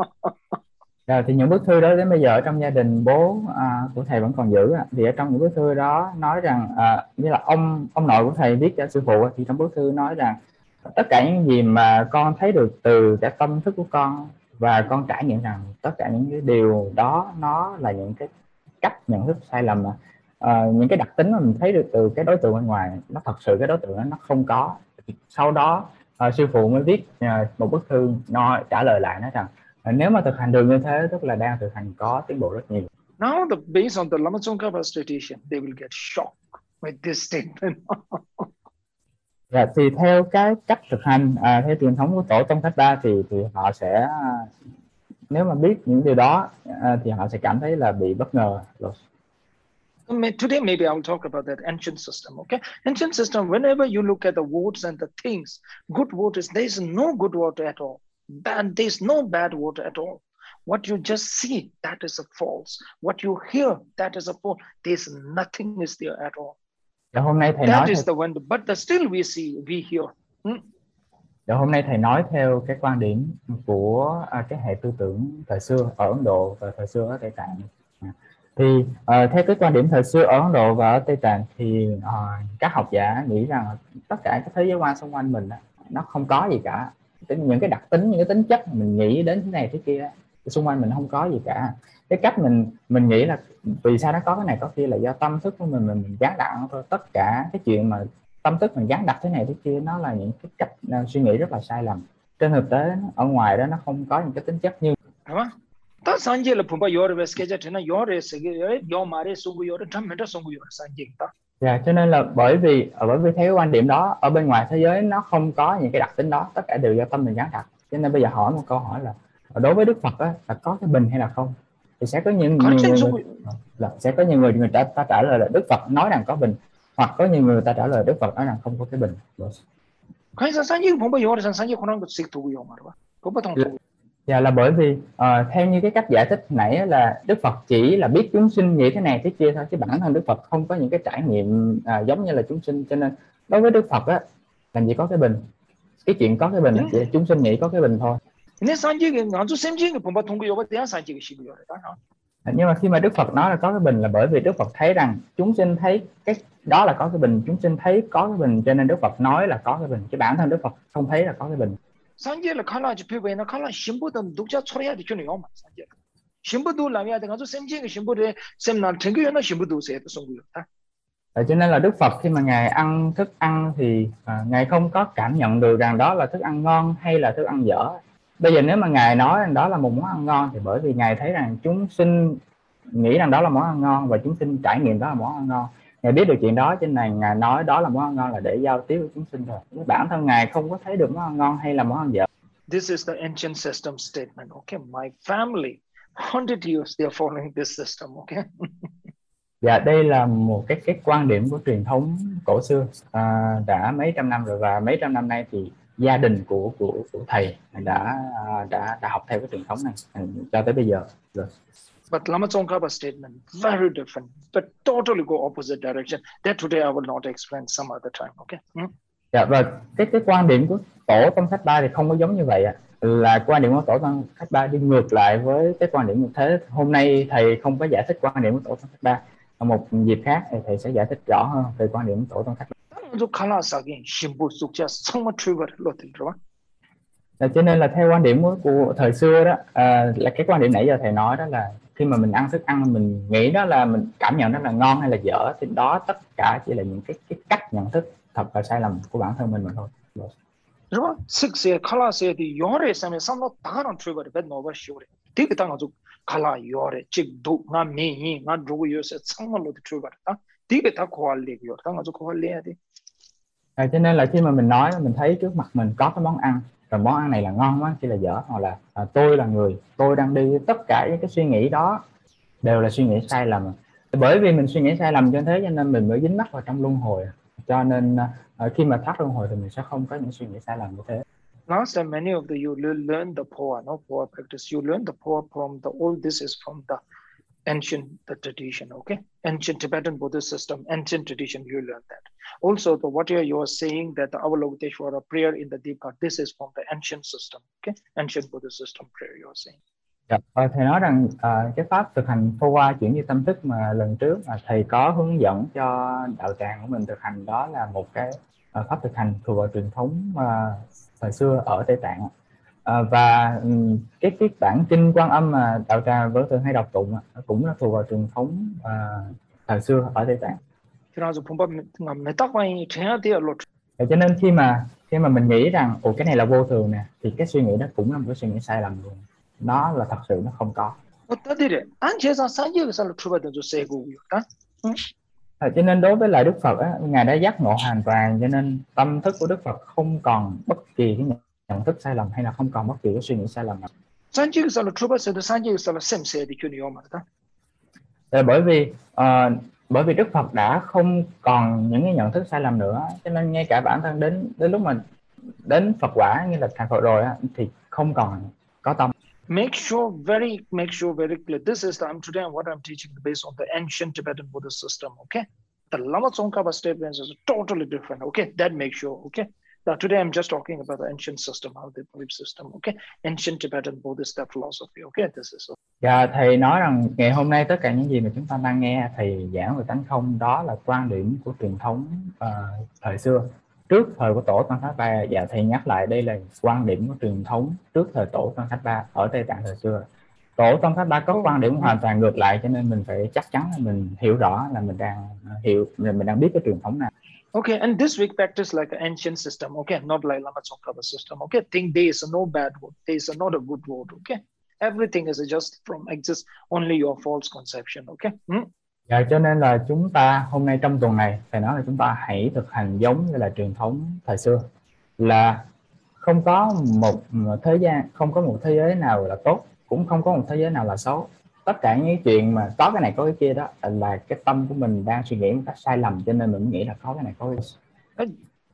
Thì những bức thư đó đến bây giờ ở trong gia đình bố của thầy vẫn còn giữ. Thì ở trong những bức thư đó nói rằng như là ông nội của thầy viết cho sư phụ, thì trong bức thư nói rằng tất cả những gì mà con thấy được từ cái tâm thức của con, và con trải nghiệm rằng tất cả những cái điều đó nó là những cái cách nhận thức sai lầm những cái đặc tính mà mình thấy được từ cái đối tượng bên ngoài, nó thật sự cái đối tượng đó nó không có. Sau đó sư phụ mới viết một bức thư trả lời lại, nói rằng nếu mà thực hành được như thế tức là đang thực hành có tiến bộ rất nhiều. Now, based on the Lama Tsongkhapa's tradition, they will get shocked with this statement. Dạ, thì theo cái cách thực hành theo truyền thống của tổ Tông Thất Đa thì họ sẽ nếu mà biết những điều đó thì họ sẽ cảm thấy là bị bất ngờ. Today, maybe I'll talk about that ancient system. Okay, ancient system. Whenever you look at the words and the things, good word is there is no good word at all. Bad, there is no bad word at all. What you just see, that is a false. What you hear, that is a false. There's nothing is there at all. Dạ, hôm nay thầy That nói is the one, but still we see, we hear. Dạ, hôm nay thầy nói theo cái quan điểm của cái hệ tư tưởng thời xưa ở Ấn Độ và thời xưa ở Tây Tạng. Thì theo cái quan điểm thời xưa ở Ấn Độ và ở Tây Tạng thì các học giả nghĩ rằng tất cả các thế giới quan xung quanh mình nó không có gì cả. Những cái đặc tính, những cái tính chất mình nghĩ đến thế này thế kia xung quanh mình không có gì cả. Cái cách mình nghĩ là vì sao nó có cái này có kia là do tâm thức của mình gán đặt thôi. Tất cả cái chuyện mà tâm thức mình gắn đặt thế này thế kia nó là những cái cách suy nghĩ rất là sai lầm. Trên thực tế ở ngoài đó nó không có những cái tính chất như ta sanje la phumba yor ve skeja thena yor se yo mare sungu yor tham meta sungu yor sanje ta. Dạ, cho nên là bởi vì theo quan điểm đó ở bên ngoài thế giới nó không có những cái đặc tính đó, tất cả đều do tâm mình gắn đặt. Cho nên bây giờ hỏi một câu hỏi là đối với Đức Phật á, là có cái bình hay là không, thì sẽ có những người ta trả lời là Đức Phật nói rằng có bình, hoặc có nhiều người ta trả lời Đức Phật nói rằng không có cái bình. Dạ, là bởi vì theo như cái cách giải thích nãy là Đức Phật chỉ là biết chúng sinh nghĩ thế này thế kia thôi, chứ bản thân Đức Phật không có những cái trải nghiệm giống như là chúng sinh. Cho nên đối với Đức Phật á, làm gì có cái bình, cái chuyện có cái bình chỉ là chúng sinh nghĩ có cái bình thôi. Nhưng mà khi mà Đức Phật nói là có cái bình là bởi vì Đức Phật thấy rằng chúng sinh thấy cái đó là có cái bình, chúng sinh thấy có cái bình, cho nên Đức Phật nói là có cái bình, chứ bản thân Đức Phật không thấy là có cái bình. 산제를 칼라지 피부에는 칼라 신부든 독자 처리해야 되는 요 산제 신부도 라미야 돼 가지고 샘지의 신부를 샘날 챙겨야나 신부도 세도 송구였다. Cho nên là Đức Phật khi mà ngài ăn thức ăn thì ngài không có cảm nhận được rằng đó là thức ăn ngon hay là thức ăn dở. Bây giờ nếu mà ngài nói rằng đó là một món ăn ngon thì bởi vì ngài thấy rằng chúng sinh nghĩ rằng đó là món ăn ngon và chúng sinh trải nghiệm đó là món ăn ngon. Ngài biết được chuyện đó cho nên ngài nói đó là món ăn ngon là để giao tiếp với chúng sinh rồi. Bản thân ngài không có thấy được món ăn ngon hay là món ăn dở. This is the ancient system statement. Okay, my family 100 years they are following this system. Okay. Dạ, đây là một cái quan điểm của truyền thống cổ xưa đã mấy trăm năm rồi, và mấy trăm năm nay thì gia đình của thầy đã học theo cái truyền thống này cho tới bây giờ rồi. But Lama Tsongkhapa statement very different, but totally go opposite direction. That today I will not explain some other time. Okay. Dạ, và cái quan điểm của tổ Tông Khách Ba thì không có giống như vậy ạ. Là quan điểm của tổ Tông Khách Ba đi ngược lại với cái quan điểm như thế. Hôm nay thầy không có giải thích quan điểm của tổ Tông Khách Ba. Ở một dịp khác thì thầy sẽ giải thích rõ hơn về quan điểm của tổ Tông Khách Ba. Cho nên là theo quan điểm của thời xưa đó, là cái quan điểm nãy giờ thầy nói đó là khi mà mình ăn thức ăn mình nghĩ đó là mình cảm nhận đó là ngon hay là dở, thì đó tất cả chỉ là những cái cách nhận thức thật là sai lầm của bản thân mình mà thôi. Rồi, 식세 칼라세 디 요레 사면 삼노 다른 트리거 베 노바 쇼레. 되게 당아주 칼라 요레 직도 나 메니 나 누구 요새 상말로 트리거다. 되게 다 고할리 요. 당아주 고할리야 돼. Cho nên là khi mà mình nói mình thấy trước mặt mình có cái món ăn, rồi món ăn này là ngon, món ăn kia là dở, hoặc là tôi là người, tôi đang đi, tất cả những cái suy nghĩ đó đều là suy nghĩ sai lầm. Bởi vì mình suy nghĩ sai lầm cho thế cho nên mình mới dính mắc vào trong luân hồi. Cho nên khi mà thoát luân hồi thì mình sẽ không có những suy nghĩ sai lầm như thế. Last time many of you learn the power, no power practice. You learn the power from all this is from the ancient tradition, okay? Ancient Tibetan Buddhist system, ancient tradition, you learn that. Also, what you are saying that the Avalokiteshvara prayer in the Deep God, this is from the ancient system, okay? Ancient Buddhist system prayer you are saying. Thầy nói rằng cái pháp thực hành phô qua chuyển như tâm thức mà lần trước mà thầy có hướng dẫn cho đạo tràng của mình thực hành, đó là một cái pháp thực hành thuộc vào truyền thống thời xưa ở Tây Tạng. Và cái bản kinh Quan Âm mà đạo tràng vẫn thường hay đọc tụng cũng là thuộc vào truyền thống thời xưa ở Tây Tạng. 그래서 본법 몇 딱방이 돼야 돼요. Cho nên khi mà mình nghĩ rằng cái này là vô thường nè, thì cái suy nghĩ đó cũng là một cái suy nghĩ sai lầm luôn. Nó là thật sự nó không có. 어떠디래? 안제사 산지에서 출발된 저 세고요. Cho nên đối với lại Đức Phật á, ngài đã giác ngộ hoàn toàn, cho nên tâm thức của Đức Phật không còn bất kỳ cái nhận thức sai lầm hay là không còn bất kỳ cái suy nghĩ sai lầm nào. 산지에서 출발해도 산지에서 셈세야 되거든요, 말이다. Bởi vì Đức Phật đã không còn những cái nhận thức sai lầm nữa, cho nên ngay cả bản thân đến lúc mà đến Phật quả như là thành Phật rồi á, thì không còn có tâm. Make sure very clear. This is today what I'm teaching based on the ancient Tibetan Buddhist system. Okay, the Lama Tsongkhapa statements is totally different. Okay, that make sure. Okay, now today I'm just talking about the ancient system, how they believe system. Okay, ancient Tibetan Buddhist philosophy. Okay, this is. Dạ, thầy nói rằng ngày hôm nay tất cả những gì mà chúng ta đang nghe thầy giảng về tánh không, đó là quan điểm của truyền thống thời xưa trước thời của Tổ Tăng Thát Ba. Dạ, thầy nhắc lại đây là quan điểm của truyền thống trước thời Tổ Tăng Thát Ba ở Tây Tạng thời xưa. Tổ Tăng Thát Ba có quan điểm hoàn toàn ngược lại, cho nên mình phải chắc chắn là mình hiểu rõ là mình đang biết cái truyền thống nào. Okay, and this week practice like an ancient system. Okay, not like Lama Tsongkhapa system. Okay, think there is no bad word. There is not a good word. Okay, everything is just from exist only your false conception. Okay. Dạ, cho nên là chúng ta hôm nay trong tuần này thầy nói là chúng ta hãy thực hành giống như là truyền thống thời xưa, là không có một thế giới nào là tốt, cũng không có một thế giới nào là xấu. Tất cả những chuyện mà có cái này có cái kia đó là cái tâm của mình đang suy nghĩ một cách sai lầm, cho nên mình nghĩ là có cái này có cái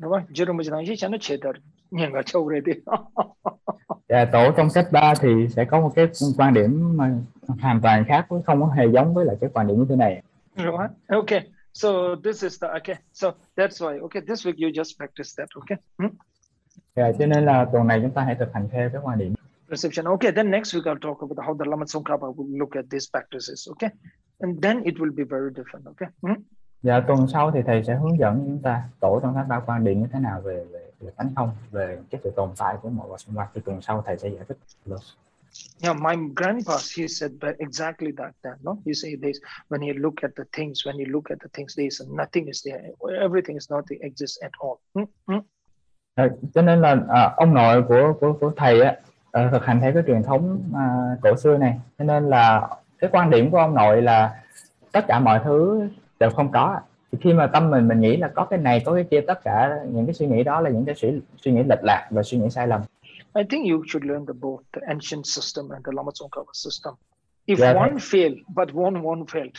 Tổ trong sách 3 thì sẽ có một cái quan điểm mà hoàn toàn khác, không có hề giống với lại cái quan điểm như thế này. Okay, so this is so that's why. Okay, this week you just practice that. Okay. Cho nên là tuần này chúng ta hãy thực hành theo cái quan điểm perception. Okay, then next week I'll talk about how the Lama Tsongkhapa will look at these practices. Okay, and then it will be very different. Okay. Dạ, tuần sau thì thầy sẽ hướng dẫn chúng ta Tổ trong các ba quan điểm như thế nào về tánh không, về cái sự tồn tại của mọi vật xung quanh. Thì tuần sau thầy sẽ giải thích. Yeah, my grandpa, he said exactly that. No, he said this: when you look at the things, there's nothing is there. Everything is not exists at all. Cho nên là ông nội của thầy á, thực hành theo cái truyền thống cổ xưa này, cho nên là cái quan điểm của ông nội là tất cả mọi thứ đều không có. Thì khi mà tâm mình nghĩ là có cái này có cái kia, tất cả những cái suy nghĩ đó là những cái suy nghĩ lệch lạc và suy nghĩ sai lầm. I think you should learn both the ancient system and the Lama Tsongkhapa system. If one failed, but one failed.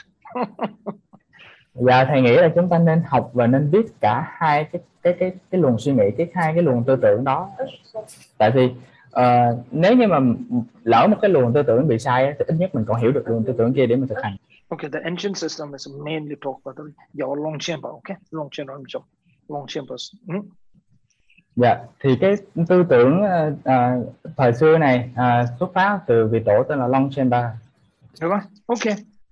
Dạ, thầy nghĩ là chúng ta nên học và nên biết cả hai cái luồng suy nghĩ, hai cái luồng tư tưởng đó. Tại vì nếu như mà lỡ một cái luồng tư tưởng bị sai thì ít nhất mình còn hiểu được luồng tư tưởng kia để mình thực hành. Okay, the ancient system is mainly talk about your Longchenpa. Okay, Longchenpa. Dạ, thì cái tư tưởng thời xưa này xuất phát từ vị tổ tên là Longchenpa. Đúng không? Okay.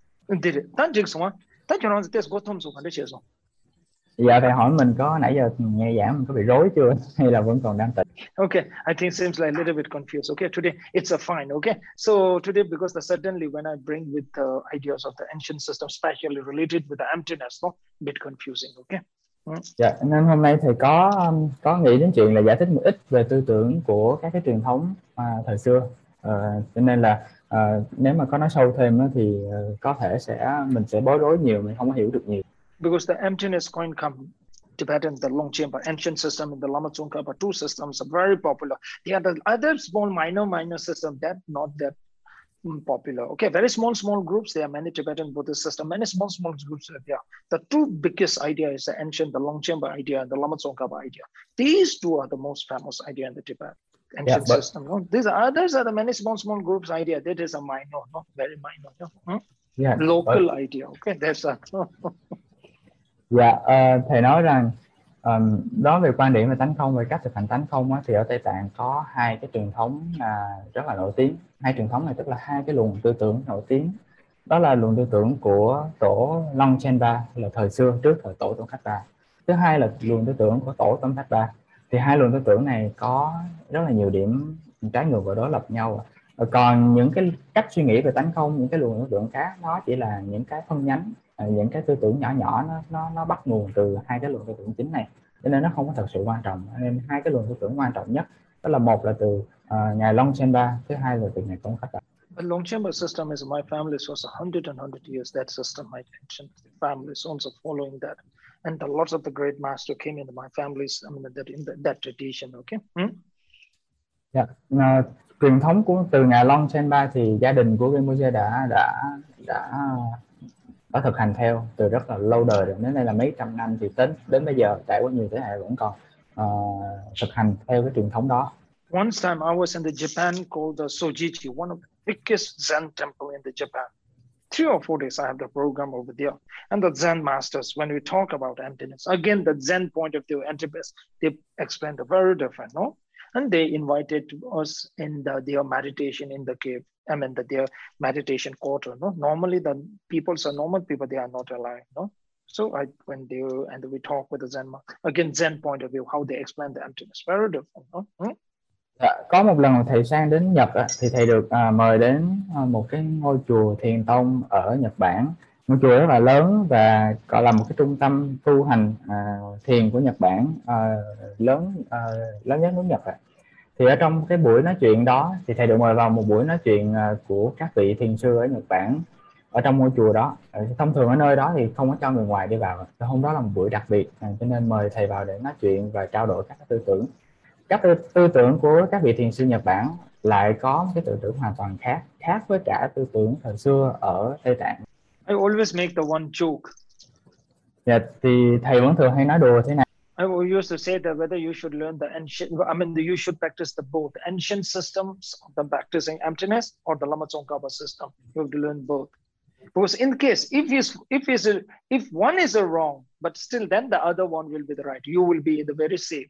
Dạ, thầy hỏi mình có nãy giờ nghe giảng mình có bị rối chưa hay là vẫn còn đang tỉnh? Okay, I think seems like a little bit confused. Okay, today it's a fine. Okay, so today because suddenly when I bring with the ideas of the ancient system, especially related with the emptiness, no, bit confusing. Okay. Dạ, nên hôm nay thầy có nghĩ đến chuyện là giải thích một ít về tư tưởng của các cái truyền thống thời xưa, cho nên là nếu mà có nói sâu thêm thì có thể mình sẽ bối rối nhiều, mình không có hiểu được nhiều. Because the emptiness coin come Tibetan, the Longchenpa ancient system and the Lama Tsongkhapa, two systems are very popular. The other small minor system that not that popular. Okay, very small groups. There are many Tibetan Buddhist system, many small groups are there. The two biggest idea is the ancient, the Longchenpa idea and the Lama Tsongkhapa idea. These two are the most famous idea in the Tibet ancient system. No? These are others are the many small groups idea. That is a minor, no, very minor. No? Local idea. Okay, that's a. Dạ, thầy nói rằng nói về quan điểm về tánh không, về cách thực hành tánh không thì ở Tây Tạng có hai cái truyền thống rất là nổi tiếng. Hai truyền thống này tức là hai cái luồng tư tưởng nổi tiếng. Đó là luồng tư tưởng của tổ Longchenpa là thời xưa trước thời tổ Tôn Thát Ba. Thứ hai là luồng tư tưởng của tổ Tôn Thát Ba. Thì hai luồng tư tưởng này có rất là nhiều điểm trái ngược và đối lập nhau. Còn những cái cách suy nghĩ về tánh không, những cái luồng tư tưởng khác nó chỉ là những cái phân nhánh những cái tư tưởng nhỏ nhỏ nó bắt nguồn từ hai cái luồng tư tưởng chính này, cho nên nó không có thật sự quan trọng. Nên hai cái luồng tư tưởng quan trọng nhất đó là một là từ ngài Longchenpa, thứ hai là từ ngài Tôn Khách Đạt. The Longchenpa system is my family was 100 years. That system, my ancient family is also following that, and a lot of the great master came into my families. I mean, that tradition. Okay. Yeah. Truyền thống của từ ngài Longchenpa thì gia đình của Rinpoche đã thực hành theo từ rất là lâu đời rồi, đến đây là mấy trăm năm, thì đến bây giờ trải qua nhiều thế hệ vẫn còn thực hành theo cái truyền thống đó. One time I was in the Japan called the Sojichi, one of the biggest Zen temple in the Japan. 3 or 4 days I have the program over there. And the Zen masters, when we talk about emptiness, again, the Zen point of view, emptiness, they explained very different, no? And they invited us in their meditation in the cave. I mean, their meditation quarter, no? Normally, the normal people, they are not alive, no? So I went there and we talk with the Zen master. Again, Zen point of view, how they explain the emptiness, very different, no? Có một lần thầy sang đến Nhật thì thầy được mời đến một cái ngôi chùa thiền tông ở Nhật Bản. Ngôi chùa rất là lớn và gọi là một cái trung tâm tu hành thiền của Nhật Bản, lớn nhất nước Nhật. Thì ở trong cái buổi nói chuyện đó thì thầy được mời vào một buổi nói chuyện của các vị thiền sư ở Nhật Bản ở trong ngôi chùa đó. Thông thường ở nơi đó thì không có cho người ngoài đi vào. Hôm đó là một buổi đặc biệt, cho nên mời thầy vào để nói chuyện và trao đổi các tư tưởng. Các tư tưởng của các vị thiền sư Nhật Bản lại có một cái tư tưởng hoàn toàn khác với cả tư tưởng thời xưa ở Tây Tạng. I always make the one joke. Dạ, thì thầy vẫn thường hay nói đùa thế này. I used to say that whether you should learn the ancient, you should practice both the ancient systems of the practicing emptiness or the Lama Tsongkhapa system. You have to learn both. Because in case if one is wrong, but still then the other one will be the right. You will be in the very safe.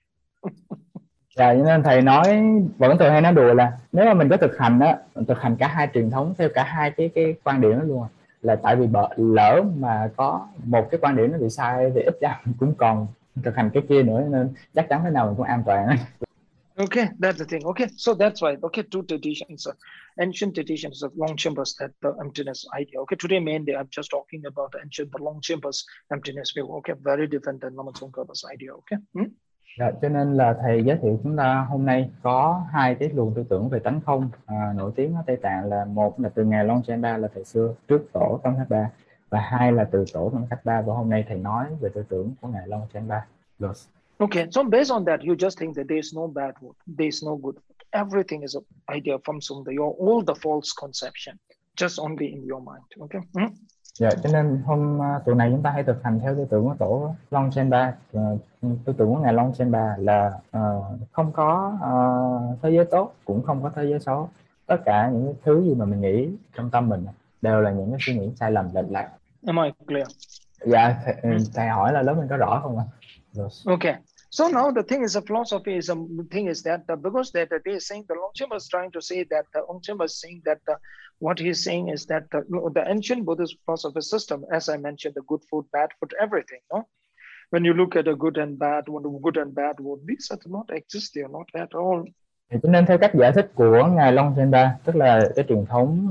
Dạ, nên thầy vẫn thường hay nói đùa là nếu mà mình có thực hành cả hai truyền thống theo cả hai cái quan điểm đó luôn, là tại vì lỡ mà có một cái quan điểm nó bị sai thì ít ra mình cũng còn thực hành cái kia nữa, nên chắc chắn thế nào mình cũng an toàn. Okay, that's the thing. Okay, so that's why. Okay, two traditions, ancient traditions of Longchenpa's that the emptiness idea. Okay, today mainly I'm just talking about the Longchenpa's emptiness view. Okay, very different than Lama Tsongkhapa's idea. Okay. Dạ, cho nên là thầy giới thiệu chúng ta hôm nay có hai cái luồng tư tưởng về tánh không nổi tiếng ở Tây Tạng, là một là từ ngài Longchenpa là thầy xưa trước tổ Tông Khách Ba, và hai là từ tổ Tông Khách Ba, và hôm nay thầy nói về tư tưởng của ngài Longchenpa. Okay, so based on that, you just think that there is no bad word, there is no good word. Everything is an idea from all the false conception, just only in your mind. Okay. Dạ, cho nên tuần này chúng ta hãy thực hành theo tư tưởng của tổ Longchenpa. Tư tưởng của ngài Longchenpa là không có thế giới tốt, cũng không có thế giới xấu. Tất cả những thứ gì mà mình nghĩ trong tâm mình đều là những cái suy nghĩ sai lầm lệch lạc. Am I clear? Dạ, thầy hỏi là lớp mình có rõ không ạ? Okay. So now the thing is, the philosophy is thing is that because that they are saying the Longchenpa is trying to say that the Longchenpa is saying that what he is saying is that the ancient Buddhist philosophy system, as I mentioned, the good food, bad food, everything. No, when you look at a good and bad world, these are not exist. They are not at all. Cho nên theo cách giải thích của ngài Longchenpa, tức là cái truyền thống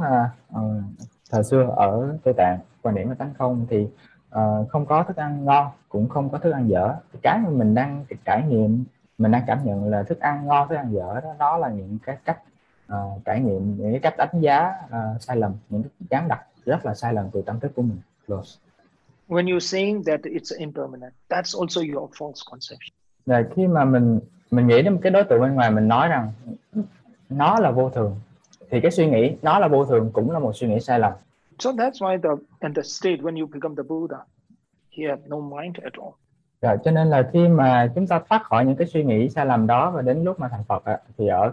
thời xưa ở Tây Tạng, quan điểm về tánh không, thì không có thức ăn ngon, cũng không có thức ăn dở. Cái mà mình đang trải nghiệm, mình đang cảm nhận là thức ăn ngon, thức ăn dở đó là những cái cách trải nghiệm, những cái cách đánh giá sai lầm, những cái gán đặt rất là sai lầm từ tâm thức của mình. When you're saying that it's impermanent, that's also your false conception. Là khi mà mình nghĩ đến một cái đối tượng bên ngoài, mình nói rằng nó là vô thường, thì cái suy nghĩ nó là vô thường cũng là một suy nghĩ sai lầm. So that's why in the state when you become the Buddha, he had no mind at all. Rồi, cho nên là khi mà chúng ta thoát khỏi những cái suy nghĩ sai lầm đó và đến lúc mà thành Phật thì ở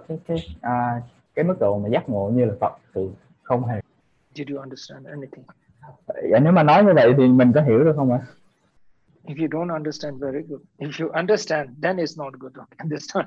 cái mức độ mà giác ngộ như là Phật thì không hề. Did you understand anything? Nếu mà nói như vậy thì mình có hiểu được không ạ? If you don't understand, very good. If you understand, then it's not good. Understand?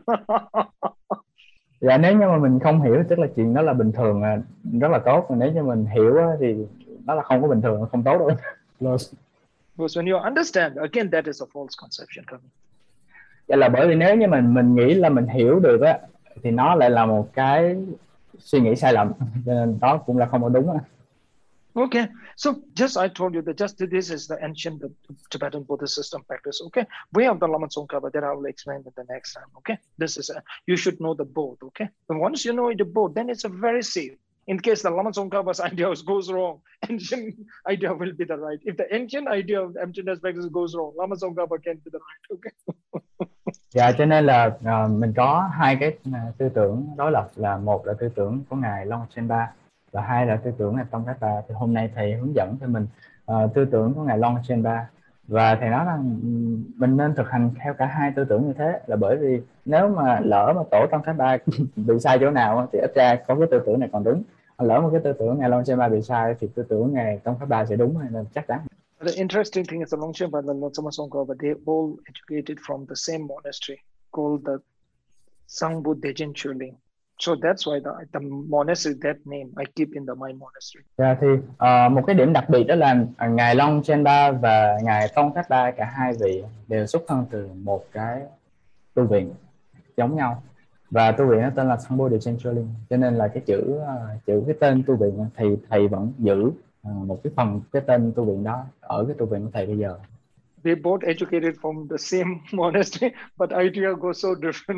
Dạ, nếu như mà mình không hiểu tức là chuyện đó là bình thường, rất là tốt. Còn nếu như mình hiểu thì nó là không có bình thường, không tốt đâu. Because when you understand, again, that is a false conception coming. Vậy là bởi vì nếu như mình nghĩ là mình hiểu được thì nó lại là một cái suy nghĩ sai lầm, cho nên đó cũng là không có đúng. Okay, so just I told you that just this is the ancient Tibetan Buddhist system practice. Okay, way of the Lama Tsongkhapa that I will explain in the next time. Okay, this is you should know the both. Okay, and once you know the both, then it's a very safe. In case the Lama Tsongkhapa's idea goes wrong, ancient idea will be the right. If the ancient idea of emptiness practice goes wrong, Lama Tsongkhapa can be the right. Okay. Dạ, cho nên là mình có hai cái tư tưởng đối lập, là một là tư tưởng của ngài Long Chenpa và hai là tư tưởng ngài Tông Cát Bà. Thì hôm nay thầy hướng dẫn cho mình tư tưởng của ngài Long Chenpa, và thầy nói rằng mình nên thực hành theo cả hai tư tưởng như thế, là bởi vì nếu mà lỡ mà tổ Tông Cát Bà bị sai chỗ nào thì ít ra có cái tư tưởng này còn đúng, lỡ mà cái tư tưởng ngài Long Chenpa bị sai thì tư tưởng ngài Tông Cát Bà sẽ đúng, nên chắc chắn. The interesting thing is the Longchenpa and the Lama Tsongkhapa, they all educated from the same monastery called the Sangbu Dejen Chuling. So that's why the monastery, that name I keep in my monastery. Dạ, thì một cái điểm đặc biệt đó là ngài Long Chenpa và ngài Tông Cát Bà, cả hai vị đều xuất thân từ một cái tu viện giống nhau, và tu viện nó tên là Sangbo Dechen Chuling, cho nên là cái chữ cái tên tu viện thì thầy vẫn giữ một cái phần cái tên tu viện đó ở cái tu viện của thầy bây giờ. They both educated from the same monastery, but idea goes so different.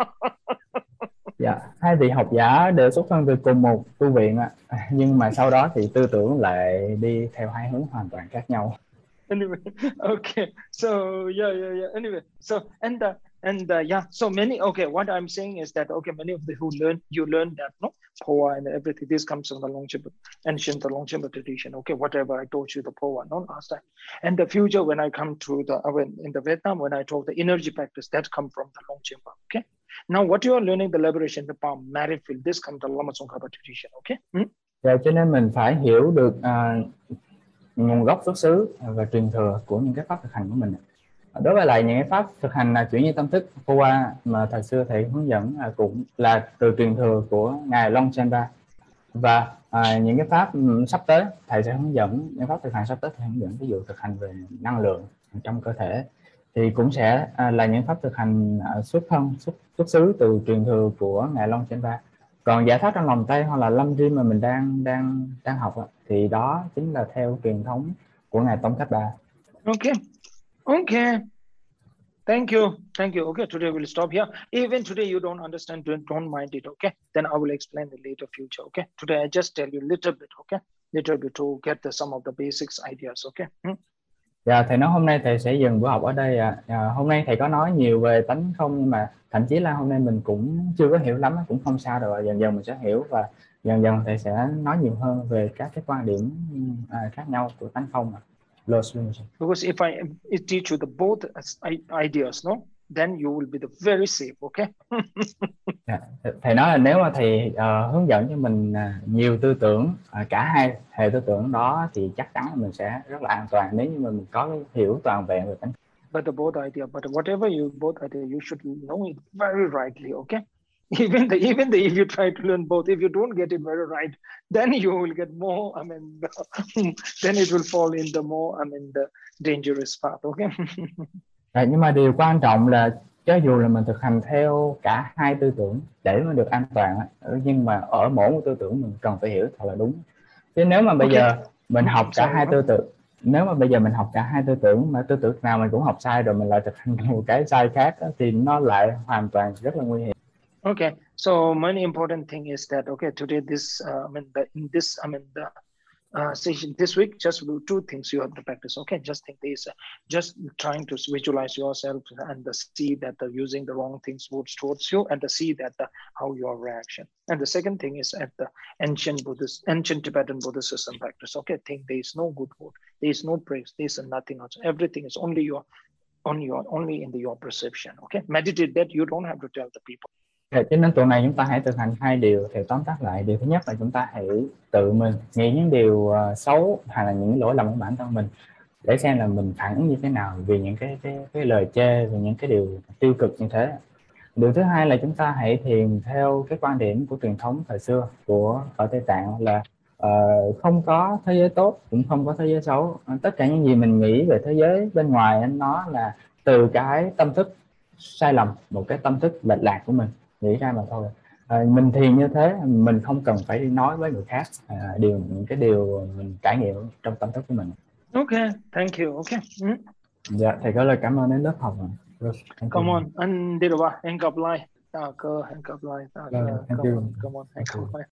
Dạ, hai vị học giả đều xuất thân từ cùng một tu viện, nhưng mà sau đó thì tư tưởng lại đi theo hai hướng hoàn toàn khác nhau. Anyway, okay. So yeah. Anyway, so and yeah. So many. Okay, what I'm saying is that many of the you learn that Poa and everything. This comes from the Longchenpa tradition. Okay, whatever I told you the Poa last time. And the future when I come to in the Vietnam when I told the energy practice that come from the Longchenpa. Okay. Now what you are learning the liberation, the palm, married field. This comes from the Lama Tsongkhapa tradition. Okay. Dạ, cho nên mình phải hiểu được nguồn gốc xuất xứ và truyền thừa của những cái pháp thực hành của mình. Đối với lại những cái pháp thực hành là chuyển như tâm thức Poa mà thời xưa thầy hướng dẫn cũng là từ truyền thừa của ngài Long Chenpa, và những cái pháp sắp tới thầy sẽ hướng dẫn, những pháp thực hành sắp tới thầy hướng dẫn, ví dụ thực hành về năng lượng trong cơ thể thì cũng sẽ là những pháp thực hành xuất xứ từ truyền thừa của ngài Long Chenpa. Còn giải thoát trong lòng Tây hoặc là Lâm Rim mà mình đang học thì đó chính là theo truyền thống của ngài Tông Cát Bà. Okay. Thank you. Okay, today we'll stop here. Even today you don't understand, don't mind it. Okay, then I will explain the later future. Okay, today I just tell you little bit. Okay, little bit to get some of the basics ideas. Okay. Dạ, thầy nói hôm nay thầy sẽ dừng buổi học ở đây. Hôm nay thầy có nói nhiều về tánh không, nhưng mà thậm chí là hôm nay mình cũng chưa có hiểu lắm, cũng không sao rồi, dần dần mình sẽ hiểu, và dần dần thầy sẽ nói nhiều hơn về các cái quan điểm khác nhau của tánh không. Because if I teach you the both ideas, then you will be the very safe. Okay. Yeah. Thầy nói là nếu mà thầy hướng dẫn cho mình nhiều tư tưởng, cả hai hệ tư tưởng đó, thì chắc chắn mình sẽ rất là an toàn nếu như mà mình có cái hiểu toàn vẹn về tánh. But the both idea, but whatever you both idea, you should know it very rightly. Okay. Even if you try to learn both, if you don't get it very right, then you will get more. Then it will fall in the more. The dangerous path. Okay. Nhưng mà điều quan trọng là cho dù là mình thực hành theo cả hai tư tưởng để mà được an toàn, nhưng mà ở mỗi một tư tưởng mình cần phải hiểu thật là đúng. Chứ nếu mà bây giờ mình học cả hai tư tưởng, mà tư tưởng nào mình cũng học sai rồi mình lại thực hành một cái sai khác thì nó lại hoàn toàn rất là nguy hiểm. Okay, so many important thing is that today this session this week, just two things you have to practice. Okay, just think this, just trying to visualize yourself and see that using the wrong things words towards you, and see that how your reaction. And the second thing is at the ancient Tibetan Buddhist system practice. Okay, think there is no good word, there is no praise, there is nothing else. Everything is only in your perception. Okay, meditate that, you don't have to tell the people. Cho nên tuần này chúng ta hãy thực hành hai điều. Thì tóm tắt lại, điều thứ nhất là chúng ta hãy tự mình nghĩ những điều xấu hay là những lỗi lầm của bản thân mình, để xem là mình phản ứng như thế nào vì những cái lời chê, về những cái điều tiêu cực như thế. Điều thứ hai là chúng ta hãy thiền theo cái quan điểm của truyền thống thời xưa ở Tây Tạng, là không có thế giới tốt cũng không có thế giới xấu. Tất cả những gì mình nghĩ về thế giới bên ngoài nó là từ cái tâm thức sai lầm, một cái tâm thức lệch lạc của mình nghĩ ra mà thôi. Mình thiền như thế mình không cần phải đi nói với người khác những cái điều mình trải nghiệm trong tâm thức của mình. Okay, thank you. Okay. Dạ thầy có lời cảm ơn đến lớp học rồi. Thank you. Come on, anh đi rồi ba, anh gặp lại. Ta cơ, anh gặp lại. Ta cơ, Thank come you. on, anh Thank gặp you. lại.